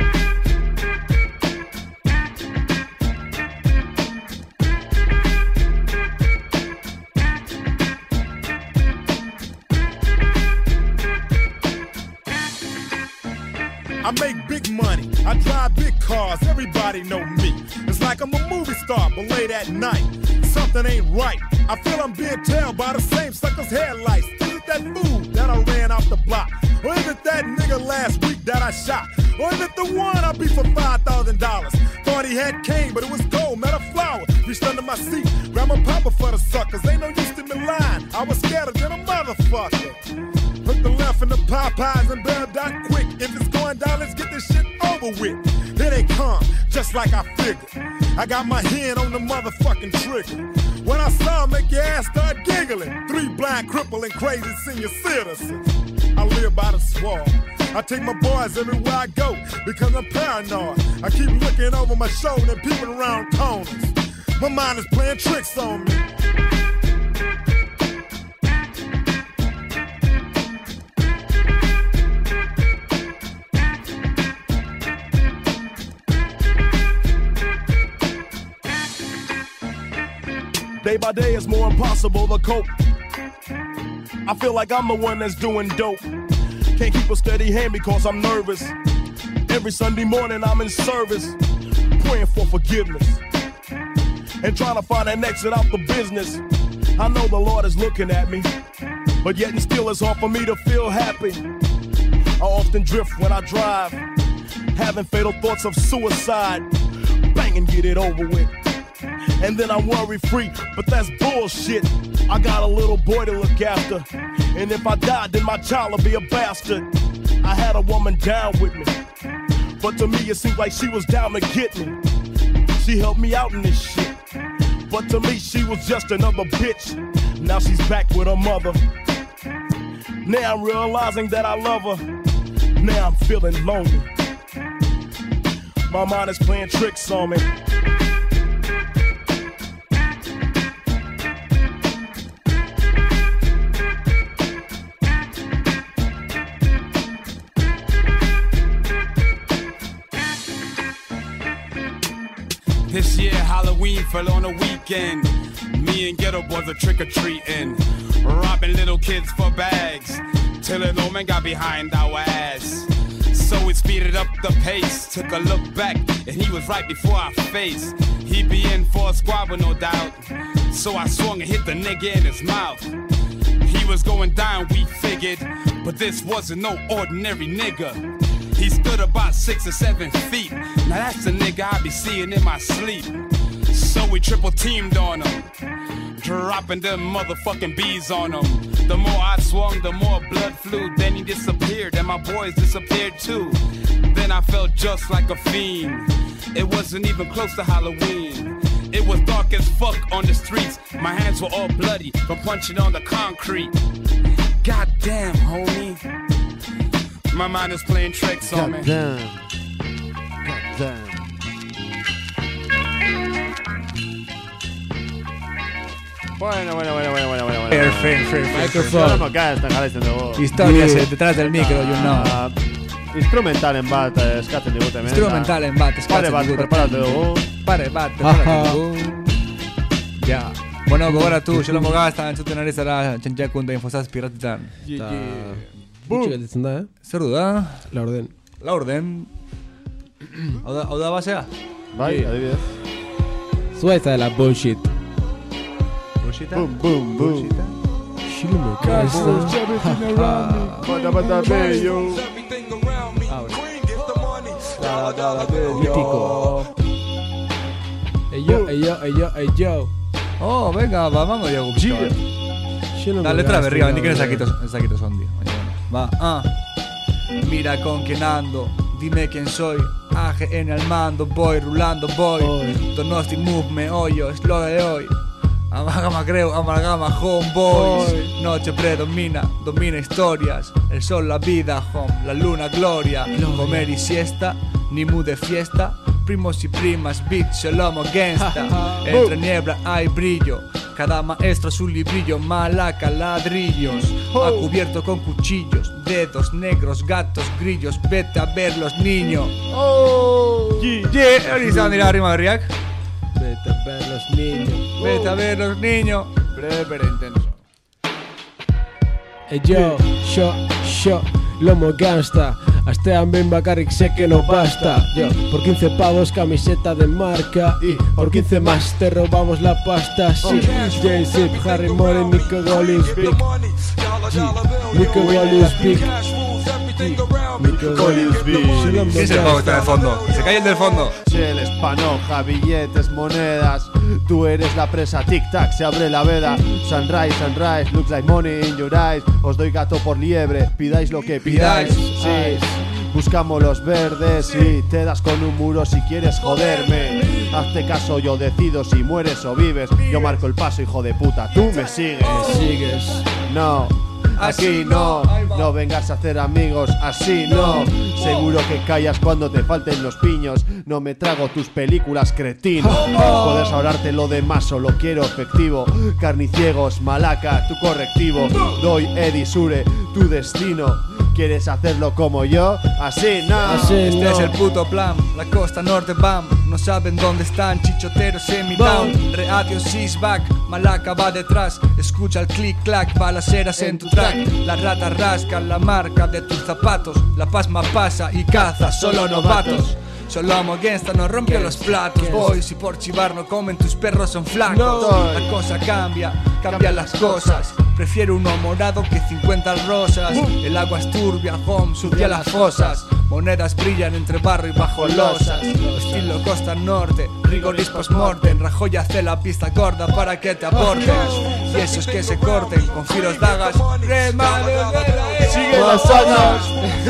I make big money, I drive big cars, everybody know me. It's like I'm a movie star, but late at night, something ain't right. I feel I'm being tailed by the same sucker's headlights. Is it that fool that I ran off the block? Or is it that nigga last week that I shot? Or is it the one I beat for five thousand dollars? Thought he had cane, but it was gold, met a flower. Reached under my seat, grabbed my papa for the suckers. Ain't no use to me lying, I was scared than a motherfucker. Hook the left in the Popeyes and bail down quick. If it's going down, let's get this shit over with. Here they come, just like I figured. I got my hand on the motherfucking trigger. When I saw 'em, make your ass start giggling. Three blind, crippling, crazy senior citizens. I live by the swamp. I take my boys everywhere I go because I'm paranoid. I keep looking over my shoulder and peeping around corners. My mind is playing tricks on me. Day by day it's more impossible to cope. I feel like I'm the one that's doing dope. Can't keep a steady hand because I'm nervous. Every Sunday morning I'm in service, praying for forgiveness and trying to find an exit out the business. I know the Lord is looking at me, but yet and still it's hard for me to feel happy. I often drift when I drive, having fatal thoughts of suicide. Bang and get it over with, and then I'm worry free, but that's bullshit. I got a little boy to look after, and if I die then my child will be a bastard. I had a woman down with me, but to me it seemed like she was down to get me. She helped me out in this shit, but to me she was just another bitch. Now she's back with her mother. Now I'm realizing that I love her. Now I'm feeling lonely. My mind is playing tricks on me. This year Halloween fell on a weekend. Me and Ghetto Boys are trick-or-treating, robbing little kids for bags, till an old man got behind our ass. So we speeded up the pace, took a look back, and he was right before our face. He'd be in for a squabble, no doubt, so I swung and hit the nigga in his mouth. He was going down, we figured, but this wasn't no ordinary nigga. He stood about six or seven feet. Now that's the nigga I be seeing in my sleep. So we triple teamed on him, dropping them motherfucking bees on him. The more I swung, the more blood flew. Then he disappeared, and my boys disappeared too. Then I felt just like a fiend. It wasn't even close to Halloween. It was dark as fuck on the streets. My hands were all bloody from punching on the concrete. Goddamn, homie. My mind is playing tricks on me. Goddamn. Goddamn. Bueno, bueno, bueno, bueno, bueno, bueno. Fair, fair, fair, fair. Microphone. Historias eh, detrás del micro, you know. Instrumentalen bat eskatzen digute hemen. Instrumentalen bat eskatzen digute. Pare bat, preparatu dugu. Pare bat, preparatu dugu. Ja. Bueno, gogoratu, Xelo Mogazta, entzuten ari zara txentxakun da infozazpi ratitan. Gutxi gelditzen da, eh? Zer du da? Laurden. Laurden. Hau da, hau da basea? Bai, adibidez. Zua ez dela bullshit. Bullshita? Boom, boom, boom. Xilo Mogazta. Bata, bata, bello. Mítico. Ey yo, ey yo, ey yo, ey yo. Oh, venga, ba, mango yo gupito. Da letra berria, bendik ez dakito, ez dakito zondi. Va, ah. Mira con quién ando, dime quién soy. A G N al mando, voy rulando, voy. Donosti move, me hoyo, es lo de hoy. Amalgama creo, amalgama homeboys. Noche predomina, domina historias. El sol, la vida, home, la luna, gloria. Comer y siesta, ni mood de fiesta. Primos y primas, beat, shalom gangsta. Entre niebla hay brillo. Cada maestro su librillo, malaca, ladrillos. A cubierto con cuchillos, dedos negros, gatos, grillos. Vete a ver los niños. Oh, yeah, ahorita mira la rima de Riak. Vete a ver los niños. Vete a ver los niños. Breve pero intenso. Ey yo, yo, yo, lomo gangsta. Astean ben bakarrik sé que no basta. Yo, por quince pavos camiseta de marca. Y por quince más te robamos la pasta. Sí, J-Zip, Harry Moore, Nico Gollins, Big Nico Gollins, Big Nico Gollins, Big. ¿Quién es el pavo que está en el fondo? Se cae el del fondo. Cheles, panoja, billetes, monedas. Tú eres la presa, tic-tac, se abre la veda. Sunrise, sunrise, looks like money in your eyes. Os doy gato por liebre, pidáis lo que pidáis. Sí, buscamos los verdes y te das con un muro si quieres joderme. Hazte caso, yo decido si mueres o vives. Yo marco el paso, hijo de puta, tú me sigues. Me sigues. No, aquí no, no vengas a hacer amigos, así no. Seguro que callas cuando te falten los piños. No me trago tus películas, cretino. Puedes ahorrarte lo demás, solo quiero efectivo. Carniciegos, malaca, tu correctivo. Doy Eddie Sure, tu destino. ¿Quieres hacerlo como yo? Así no. Así Este no. es el puto plan, la costa norte bam. No saben dónde están, chichoteros en mi town. Reatios is back, Malaca va detrás. Escucha el click clack, balaceras en tu track. Las ratas rascan la marca de tus zapatos. La pasma pasa y caza, solo novatos. Solo amo gangsta, no rompió los platos. Boys y por chivar no comen, tus perros son flacos. No. La cosa cambia, cambian las cosas. Prefiero uno morado que cincuenta rosas. El agua es turbia, home, sucia las fosas. Monedas brillan entre barro y bajo losas. Estilo costa norte, rigoris post-mortem. Rajoy hace la pista gorda para que te aporten. Y esos que se corten con filos dagas. Sigue las sagas.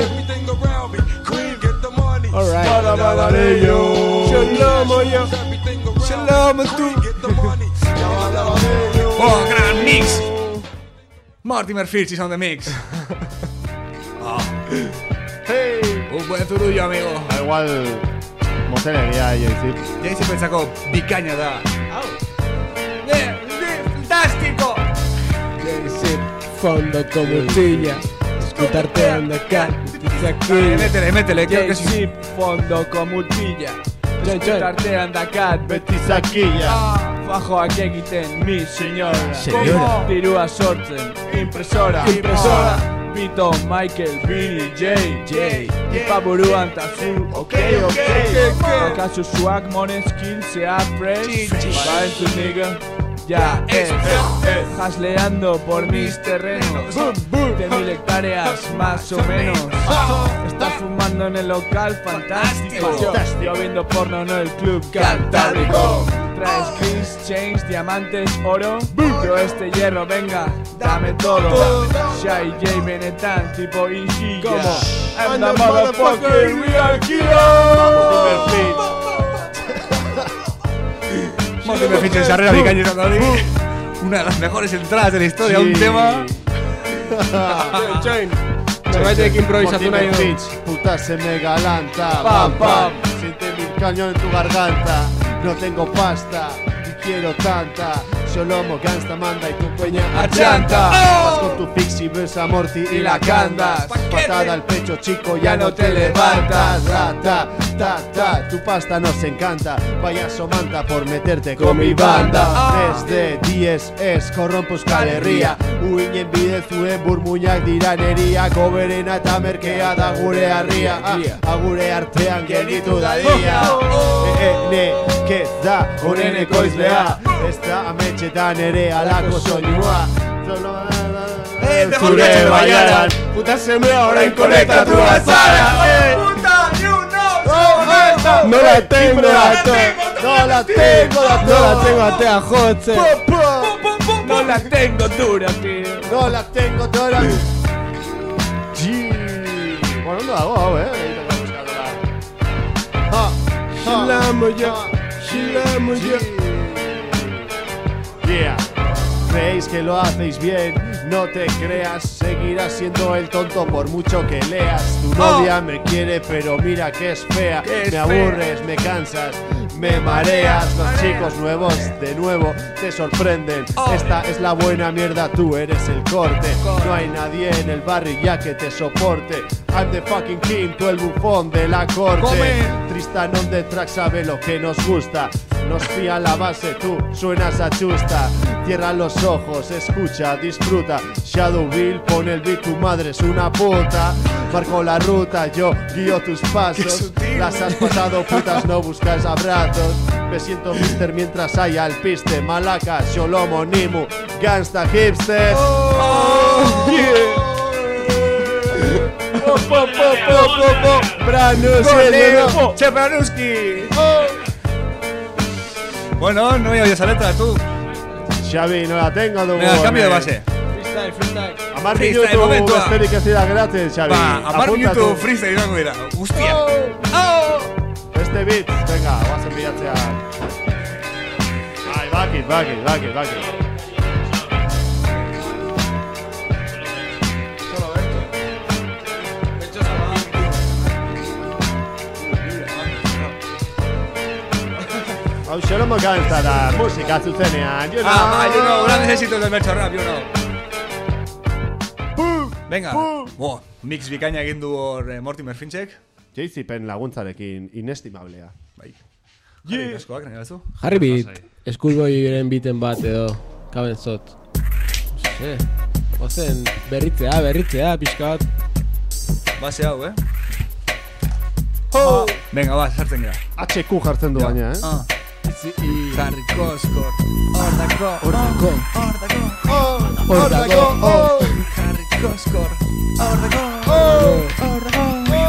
Alright. Shalom yo. Shalom tú. Oh, gran mix. Mortimer Fitch is on the mix. Oh. Hey. Un buen turullo, amigo. Da igual motelería y decir. Y ahí se sacó picaña da. ¡Eh, eh, fantástico! J-Zip, fondo como tilla. Escutarte anda acá. Dale, métele, métele, creo que sí. J-Zip, fondo como utilla. Escutarte anda acá. Betisaquilla. Fajo aquí egiten, mi señora. Señora. Tirua sortzen, impresora. Impresora. Pito, Michael, Billy, J, J. Ipa buruan tazu, ok, ok. Akazu swag, monen skill, sea fresh. Va en tu nigga, ya es. Hasleando por mis terrenos. De mil hectáreas, más o menos. Estás fumando en el local, fantástico. Yo viendo porno en el club cantábrico. Traes grease, chains, diamantes, oro. Yo este hierro, venga, dame todo. Shy J, Benetán, tipo Ishii. Como I'm the motherfucker, real killer. Mortimer Fitch en Sarrera, picaña y una de las mejores entradas de la historia, Sí. un tema. Chain. Me parece que improvisación Mortimer hay. Fitch, puta se me galanta. Pam, pam. Siente mi cañón en tu garganta. No tengo pasta y quiero tanta. Solo mo gangsta manda y tu peña achanta. Vas con tu pixie, ves a Morty y la candas. Patada al pecho, chico, ya no te levantas. Ta, ta, ta, ta, tu pasta nos encanta. Payaso manta por meterte con mi banda. Desde diez es corrompo Euskal Herria. Uinen bidezue burmuinak diraneria. Koberena eta merkea da gure harria. Ah, agure artean genitu dadia. Ene, que da, honen ekoizlea. Ez da ametxetan ere alako soinua. Eh, mejor Zure que baiaran, puta semea orain konektatu bazara. Puta, you know. No la tengo, la tengo. No la tengo, la No la tengo atea jotzen. No la tengo dura, tío. No la tengo toda. Bueno, no hago, hago, eh. Shilamo yo. Shilamo yo. Yeah. Creéis que lo hacéis bien, no te creas, seguirás siendo el tonto por mucho que leas. Tu novia me quiere pero mira que es fea. Me aburres, me cansas, me mareas. Los chicos nuevos de nuevo te sorprenden. Esta es la buena mierda, tú eres el corte. No hay nadie en el barrio ya que te soporte. I'm the fucking king, tú el bufón de la corte. Tristan on the track sabe lo que nos gusta. Nos fía la base, tú suenas a chusta. Cierra los ojos, escucha, disfruta. Shadow Bill, pone el beat, tu madre es una puta. Marco la ruta, yo guío tus pasos. Las has pasado putas, no buscas abrazos. Me siento mister mientras haya el piste. Malaca, Sholomo, Nimu, gangsta, hipster. Oh, yeah. Po, po, po, po, po. Branuski, Che Branuski. Bueno, no voy a esa letra, tú. Xavi, no la tengo. Venga, cambio de base. Freestyle, freestyle. Amar Freestyle, minutu, momentua. besterik ez dira geratzen, Xavi. Va, amar Apunta minutu tu. freestyle izango dira. Hostia. Beste beat, venga, guazen bilatzea. Ai, bakit, bakit, bakit, bakit. Hau Sholomo gangsta da, musika zuzenean, you know. Ah, you know, grandes éxitos del Mercho Rap, you know. Venga. Bo, mix bikaina egin du hor eh, Mortimer Finchek. Jay-Zipen laguntzarekin inestimablea. Bai. Jarri askoak, nahi bazu? Jarri bit, Schoolboyren biten bat edo, kaben zot. Se, ozen, berritzea, berritzea, pixka bat. Base hau, eh? Oh! Venga, ba, sartzen gara. H Q jartzen du baina, eh? Ah. Jarri koskor, hor dako, hor dako, hor dako, hor dako, Jarri koskor, hor dako, hor dako,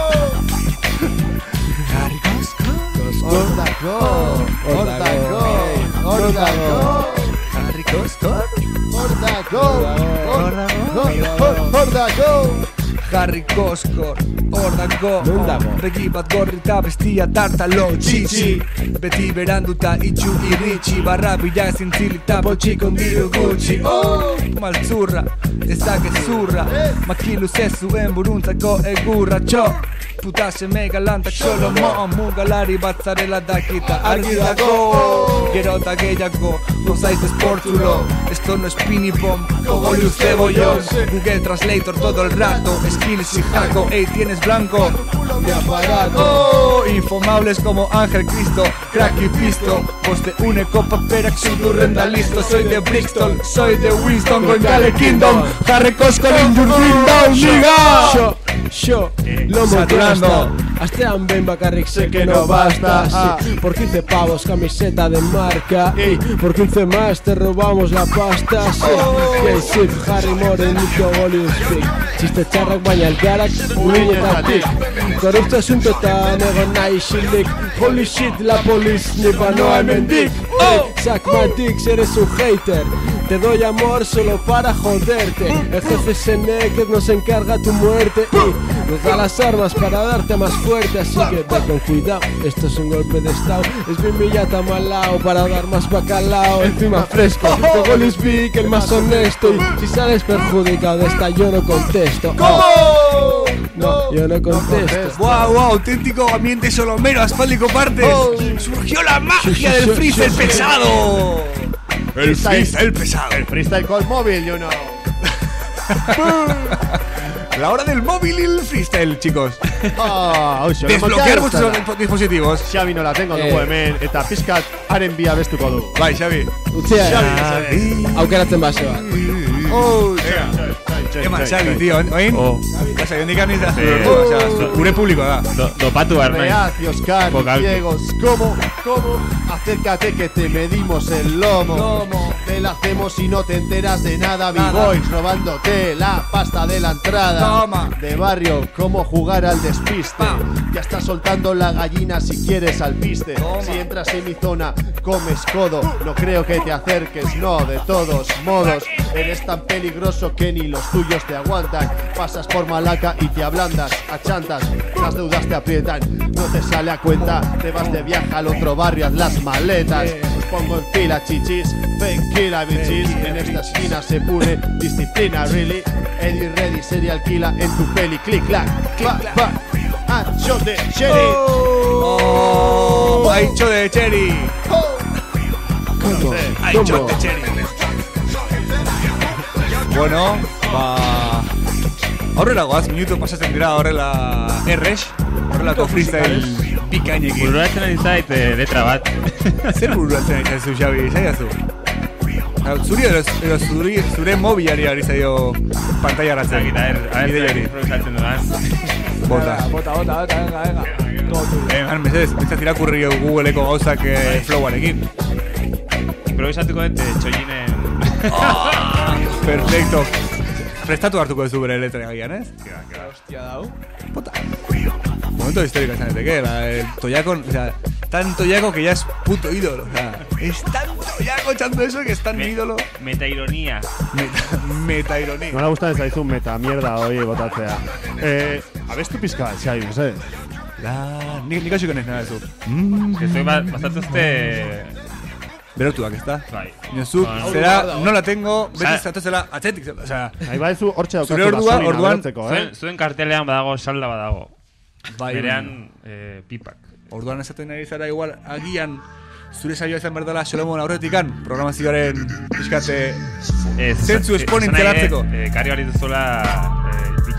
Jarri koskor, hor dako, hor dako, hor dako, Jarri koskor, hor dako, hor dako, hor dako, Jarri koskor, hor dago, begi bat gorri eta bestia tartalo txitsi Beti beranduta itxu iritsi, barra bila zintzili eta potxik ondiru gutxi Oh, maltzurra, ezak ezurra, makilu zezuen buruntzako egurra txo Puta seme galantak solo mo, mugalari bat zarela dakita argi dago Gero eta gehiago, gozaiz esportulo, esto no es pinipom, cogollo cebollón Google Translator todo el rato, skills y jaco, ey tienes blanco de aparato Oh, infumables como Ángel Cristo, crack y pisto Vos de une copa pera que tu renda listo Soy de Brixton, soy de Winston, Goncale Kingdom Harry Cosco in your window, nigga Yo, yo, lomo gasta Astean behin bakarrik sé que no basta sí. Por quince pavos camiseta de marca Y por quince más te robamos la pasta sí. Jay-Z, Harry Moore, Nico Golius Freak Txiste txarrak baina elgarak uinetatik Korrupto asuntotan egon nahi xilik Holy shit, la poliz nipa noa hemendik Suck my dicks, eres un hater Te doy amor solo para joderte El jefe Seneket nos encarga tu muerte Y nos da las armas para darte más fuerte Así que ve con cuidado, esto es un golpe de estado Es mi millata malao para dar más bacalao Encima fresco, luego Luis Vic, el más honesto Y si sales perjudicado de esta yo no contesto oh. No, yo no contesto Wow, wow, auténtico ambiente solomero, aspáldico partes oh. Surgió la magia del freestyle pesado El freestyle pesado El freestyle con móvil, you know La hora del móvil y el freestyle, chicos oh, Desbloquear vuestros dispositivos Xavi no la tengo, eh. dugu hemen Eta pizkat haren bia bestuko du Bai, Xavi Utzia, Xavi aukeratzen base bat Oh, Xavi Eman, Xavi, tío, oin? Oh. Xavi, ondik anitza gure publiko da Dopatu behar nahi Reacios, caros, ciegos ¿Cómo? ¿Cómo? Acércate que te medimos el lomo Lomo Te la hacemos y no te enteras de nada B-Boys robándote la pasta de la entrada Toma. De barrio, cómo jugar al despiste ah. Ya estás soltando la gallina si quieres al piste Toma. Si entras en mi zona, comes codo No creo que te acerques, no, de todos modos Eres tan peligroso que ni los tuyos te aguantan Pasas por Malaca y te ablandas, achantas Las deudas te aprietan, no te sale a cuenta Te vas de viaje al otro barrio, haz las maletas Os pongo en fila chichis, fake killer bitches En esta esquina se pone disciplina, really Eddie Ready sería alquila en tu peli Click, clack, clack, clack Ancho de cherry Oh, ancho de cherry ¿Cómo? Ancho de cherry Bueno, ba Horrela goaz, minutu pasatzen dira horrela errex Horrelako freestyle bikainekin Bururatzen ari zait eh, letra bat Zer bururatzen ari zaizu, Xabi, zaiazu? Zuri edo zuri, zure mobilari ari zaio pantalla ratzen Eta er, a ver, improvisatzen dudan Bota Bota, bota, bota, venga, venga Eman, mesedez, bintzat irakurri Googleeko gauzak eh, flowarekin Improvisatuko dute txollinen Perfecto Prestatu hartuko duzu bere letra egian, ez? Hostia, dau Bota Momento histórico izaneteke, el Toyako, o sea, tan Toyako que ya es puto ídolo, o sea, es tan Toyako echando eso que es tan Me, ídolo. Metaironía. Meta, metaironía. No le gusta esa, hizo un meta, mierda, oye, botatzea. Eh, abestu pizka bat, Xavi, no sé. La, ni, ni kaxiko nez nada zu. Mm. Que estoy bastante este... Berotuak, ez da? Bai. Niozu, zera, no la tengo, beti zatozela atzetik, o sea... Nahi baizu hortxe daukatu zure ordua, gasolina orduan, berotzeko, eh? Zuen, zuen kartelean badago, salda badago. Bai, berean, eh, pipak. Orduan esaten ari zara igual, agian, zure saioa izan berdala Solomon aurretikan, programazioaren pixkate zentzu esponintzelatzeko. Eh, Kari hori duzola, eh,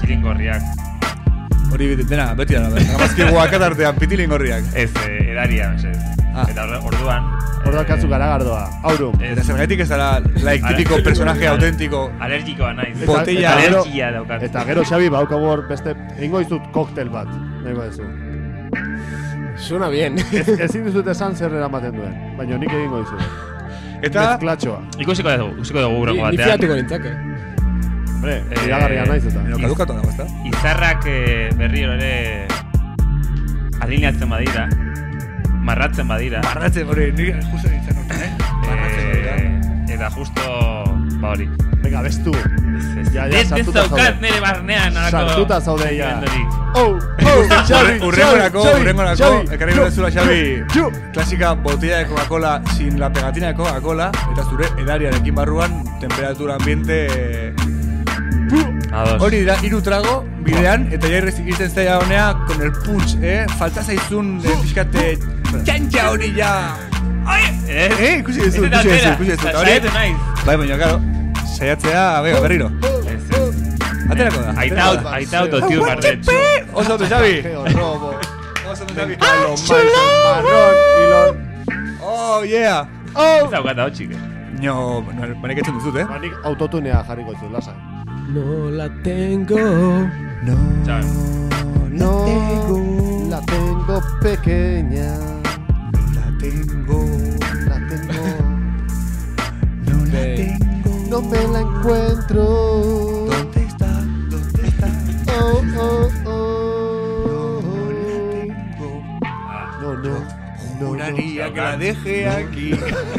Pitilin gorriak. Hori dena, beti dara, gamazkigu akatartean pitilin gorriak. Ez, eh, edaria, ez. Ah. Eta orduan... Orduan katzu garagardoa, aurum. Eta zergaitik ez dara, like, típico personaje autentiko. Alergikoa naiz. Botella. Alergia daukat. Eta gero, Xabi, baukagu hor beste, ingo izut koktel bat, nahi badezu. Suena bien. Ezin dizut esan zer eramaten duen, baina nik egingo dizut. Eta... Mezklatxoa. Ikusiko dugu, ikusiko dugu gurrengo batean. Ni fiatuko nintzake. Hombre, iragarria naiz eta. Eno, kadukatu nago, ezta? Izarrak berriro ere alineatzen badira, marratzen badira. Marratzen, hori, nire justo nintzen hortan, eh? Marratzen badira. Eta justo, ba hori. Venga, bestu. Ja, ja, Ez sartuta daukat zaude. nire barnean alako... Sartuta zaude, ja. Oh, oh, Xavi, Urrengorako, Xavi, urrengorako, Xavi, ekarri berezula, Xabi, klasika botella de Coca-Cola sin la pegatina de Coca-Cola, eta zure edariarekin barruan, temperatura ambiente... Hori dira, hiru trago, bidean, eta ja irten zaila honea, con el punch, eh? Falta zaizun, eh, pixkate, txantxa hori ja! Eh, ikusi dezu, ikusi dezu, ikusi dezu, eta hori... Saiatu naiz. Bai, baina, karo, saiatzea, bega, berriro. Aterako da. Aita autotune bardetxo. Oso ondo, Xabi. robo. Oso ondo, Xabi. Lo más marrón y lo... Oh, yeah. Ez daukat hau txike. No, banek etzen duzut, eh? Banik autotunea jarriko dizut, lasa. No la tengo. No. No la tengo pequeña. La tengo. La tengo. No la tengo. No me la encuentro. ¿Dónde está? ¿Dónde está? Oh, oh, oh. No la tengo. No, no. No, Juraría no. que la dejé aquí.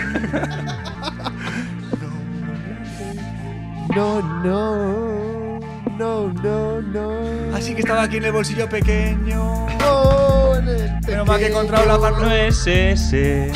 No, no. No, no, no. Así que estaba aquí en el bolsillo pequeño. Oh, en el Pero más que he encontrado la mano. No es ese.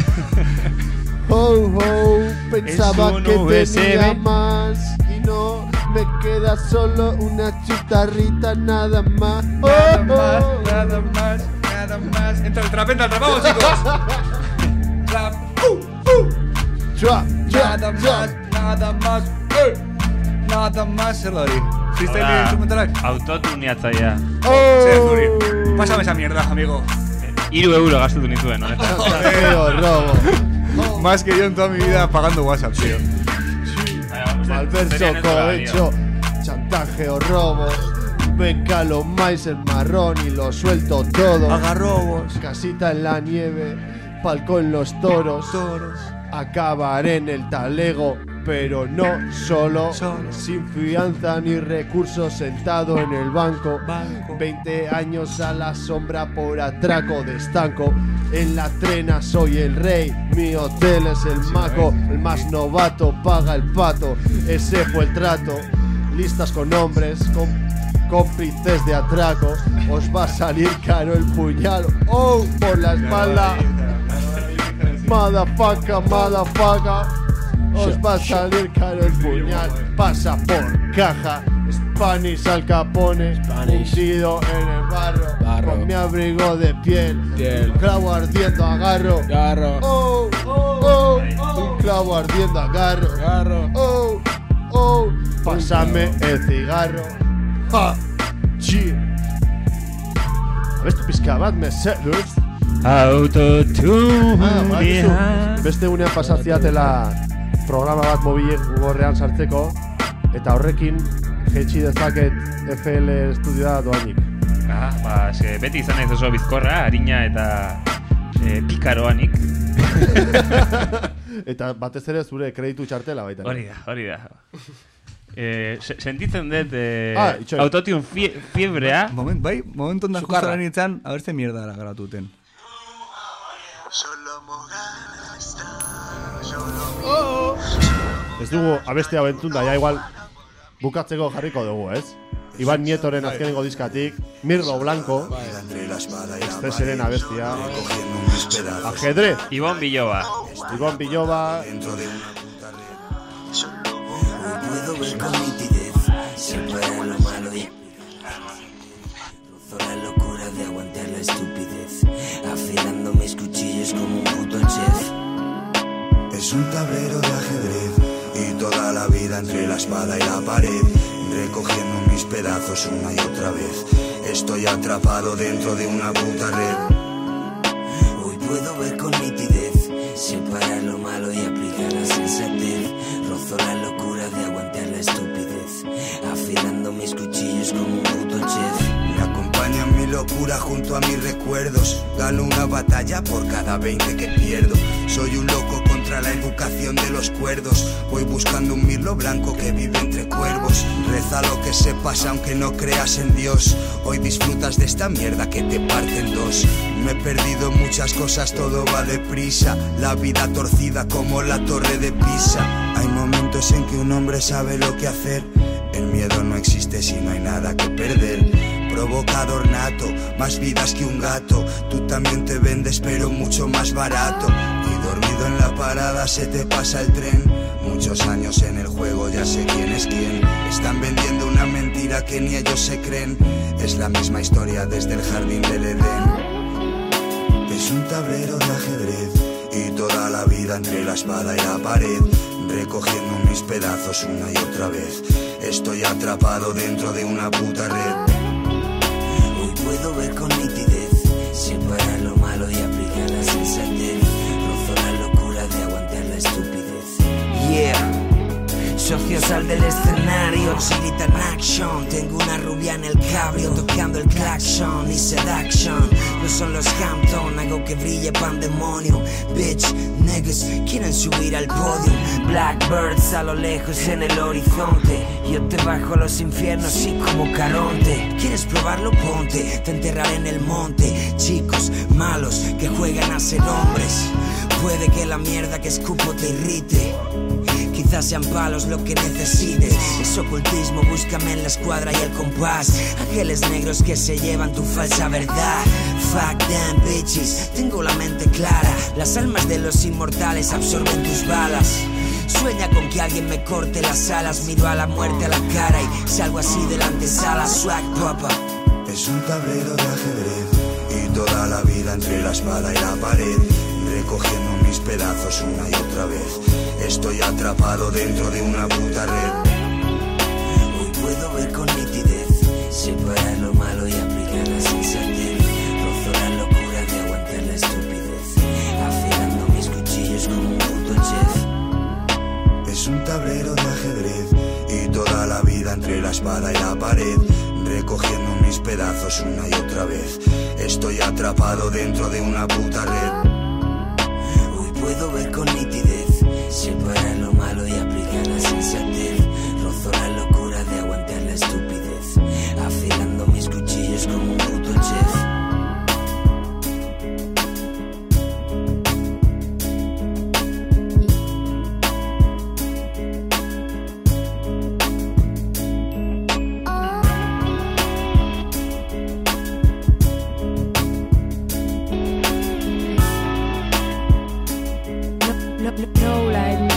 Oh, oh, pensaba Es un que U S B. tenía más y no me queda solo una chutarrita nada más. Oh, Nada oh. más, nada más, nada más. Entra el trap, entra el trap, vamos, chicos. Trap. Uh, uh. Chua, chua, Nada chua. más, nada más. Eh. Nada más, zer da hori. Freestyle instrumentalak. Autotuneatzaia. Zer zuri. Pásame esa mierda, amigo. Hiru euro gastutu nituen, honetan. Chantajeo, robo. Más que yo en toda mi vida pagando WhatsApp, tío. Malverso, cohecho, chantaje o robo. Venga lo más el marrón y lo suelto todo. Haga robos. Casita en la nieve, palco en los toros. Toros. Acabaré en el talego, pero no solo, Solo. sin fianza ni recursos, sentado en el banco. Banco. veinte años a la sombra por atraco de estanco. En la trena soy el rey, mi hotel es el maco. El más novato paga el pato, ese fue el trato. Listas con hombres, con cómplices de atraco. Os va a salir caro el puñal, oh, por la espalda. Motherfucker, motherfucker. Os va a salir caro el puñal. Pasa por caja. Spanish Al Capone, hundido en el barro, Barro. con mi abrigo de piel, Piel. un clavo ardiendo agarro. Garro. Oh, oh, oh, un clavo ardiendo agarro. Garro. Oh, oh, pásame el cigarro. Ha, yeah. Beste pizka bat meseduz. Autotune. Ah, badakizu, beste unean pasatziatela programa bat mobilek gugorrean sartzeko, eta horrekin jetxi dezaket F L estudioa doainik. Ah, ba, eske, beti izan ez oso bizkorra, harina eta e, pikaroanik. Eta batez ere zure kreditu txartela baita. Hori da, hori da. Eh, se- sentitzen dut eh, Ah, itxoin. autotune fie, fiebrea. Moment, bai, momentu ondan justo lan nintzen, a ver ze mierda ara garatuten. Ez dugu abestea bentunda, ja igual bukatzeko jarriko dugu, ez? Iban Nietoren azkenengo diskatik, Mirlo Blanco, Esteseren abestia, Ajedrez, Ibon Biloba. Ibon Biloba, Puedo ver con nitidez, siempre en lo malo de Trozo la locura de aguantar la estupidez, afilando mis cuchillos como un puto chef. Es un tablero de ajedrez y toda la vida entre la espada y la pared. recogiendo mis pedazos una y otra vez. Estoy atrapado dentro de una puta red. Hoy puedo ver con nitidez, separar lo malo y aplicar la sensatez. Rozo la locura de aguantar la estupidez, afilando mis cuchillos como un puto chef. Me acompaña mi locura junto a mis recuerdos. Gano una batalla por cada veinte que pierdo. Soy un loco contra la educación de los cuerdos. Voy buscando un mirlo blanco que vive entre cuervos. Reza lo que sepas aunque no creas en Dios. Hoy disfrutas de esta mierda que te parte en dos. Me he perdido en muchas cosas, todo va deprisa. La vida torcida como la torre de Pisa. Hay momentos en que un hombre sabe lo que hacer. El miedo no existe si no hay nada que perder. Provocador nato, más vidas que un gato. Tú también te vendes pero mucho más barato. Y dormido en la parada se te pasa el tren. Muchos años en el juego, ya sé quién es quién. Están vendiendo una mentira que ni ellos se creen. Es la misma historia desde el jardín del Edén. Es un tablero de ajedrez y toda la vida entre la espada y la pared, recogiendo mis pedazos una y otra vez. Estoy atrapado dentro de una puta red. Hoy puedo ver con nitidez, separar lo malo y aplicar la sensatez. Rozo la locura de aguantar la estupidez. Yeah. Socio, sal del escenario, Chilita en action. Tengo una rubia en el cabrio tocando el claxon y seduction. No son los Hampton, hago que brille pandemonio. Bitch, niggas quieren subir al podio. Blackbirds a lo lejos en el horizonte. Yo te bajo a los infiernos y como Caronte. ¿Quieres probarlo? Ponte, te enterraré en el monte. Chicos malos que juegan a ser hombres. Puede que la mierda que escupo te irrite. Quizás sean palos lo que necesites. Es ocultismo, búscame en la escuadra y el compás. Ángeles negros que se llevan tu falsa verdad. Fuck them bitches, tengo la mente clara. Las almas de los inmortales absorben tus balas. Sueña con que alguien me corte las alas. Miro a la muerte a la cara y salgo así de la antesala. Swag papa. Es un tablero de ajedrez y toda la vida entre la espada y la pared, recogiendo mis pedazos una y otra vez. Estoy atrapado dentro de una puta red. Hoy puedo ver con nitidez, separar lo malo y aplicar la sensatez. Rozo la locura de aguantar la estupidez, afilando mis cuchillos como un puto chef. Es un tablero de ajedrez y toda la vida entre la espada y la pared, recogiendo mis pedazos una y otra vez. Estoy atrapado dentro de una puta red. Hoy puedo ver con nitidez, separar lo malo y aplicar la sensatez. Rozo la locura de aguantar la estupidez, afilando mis cuchillos como un puto chef. No, no, no, like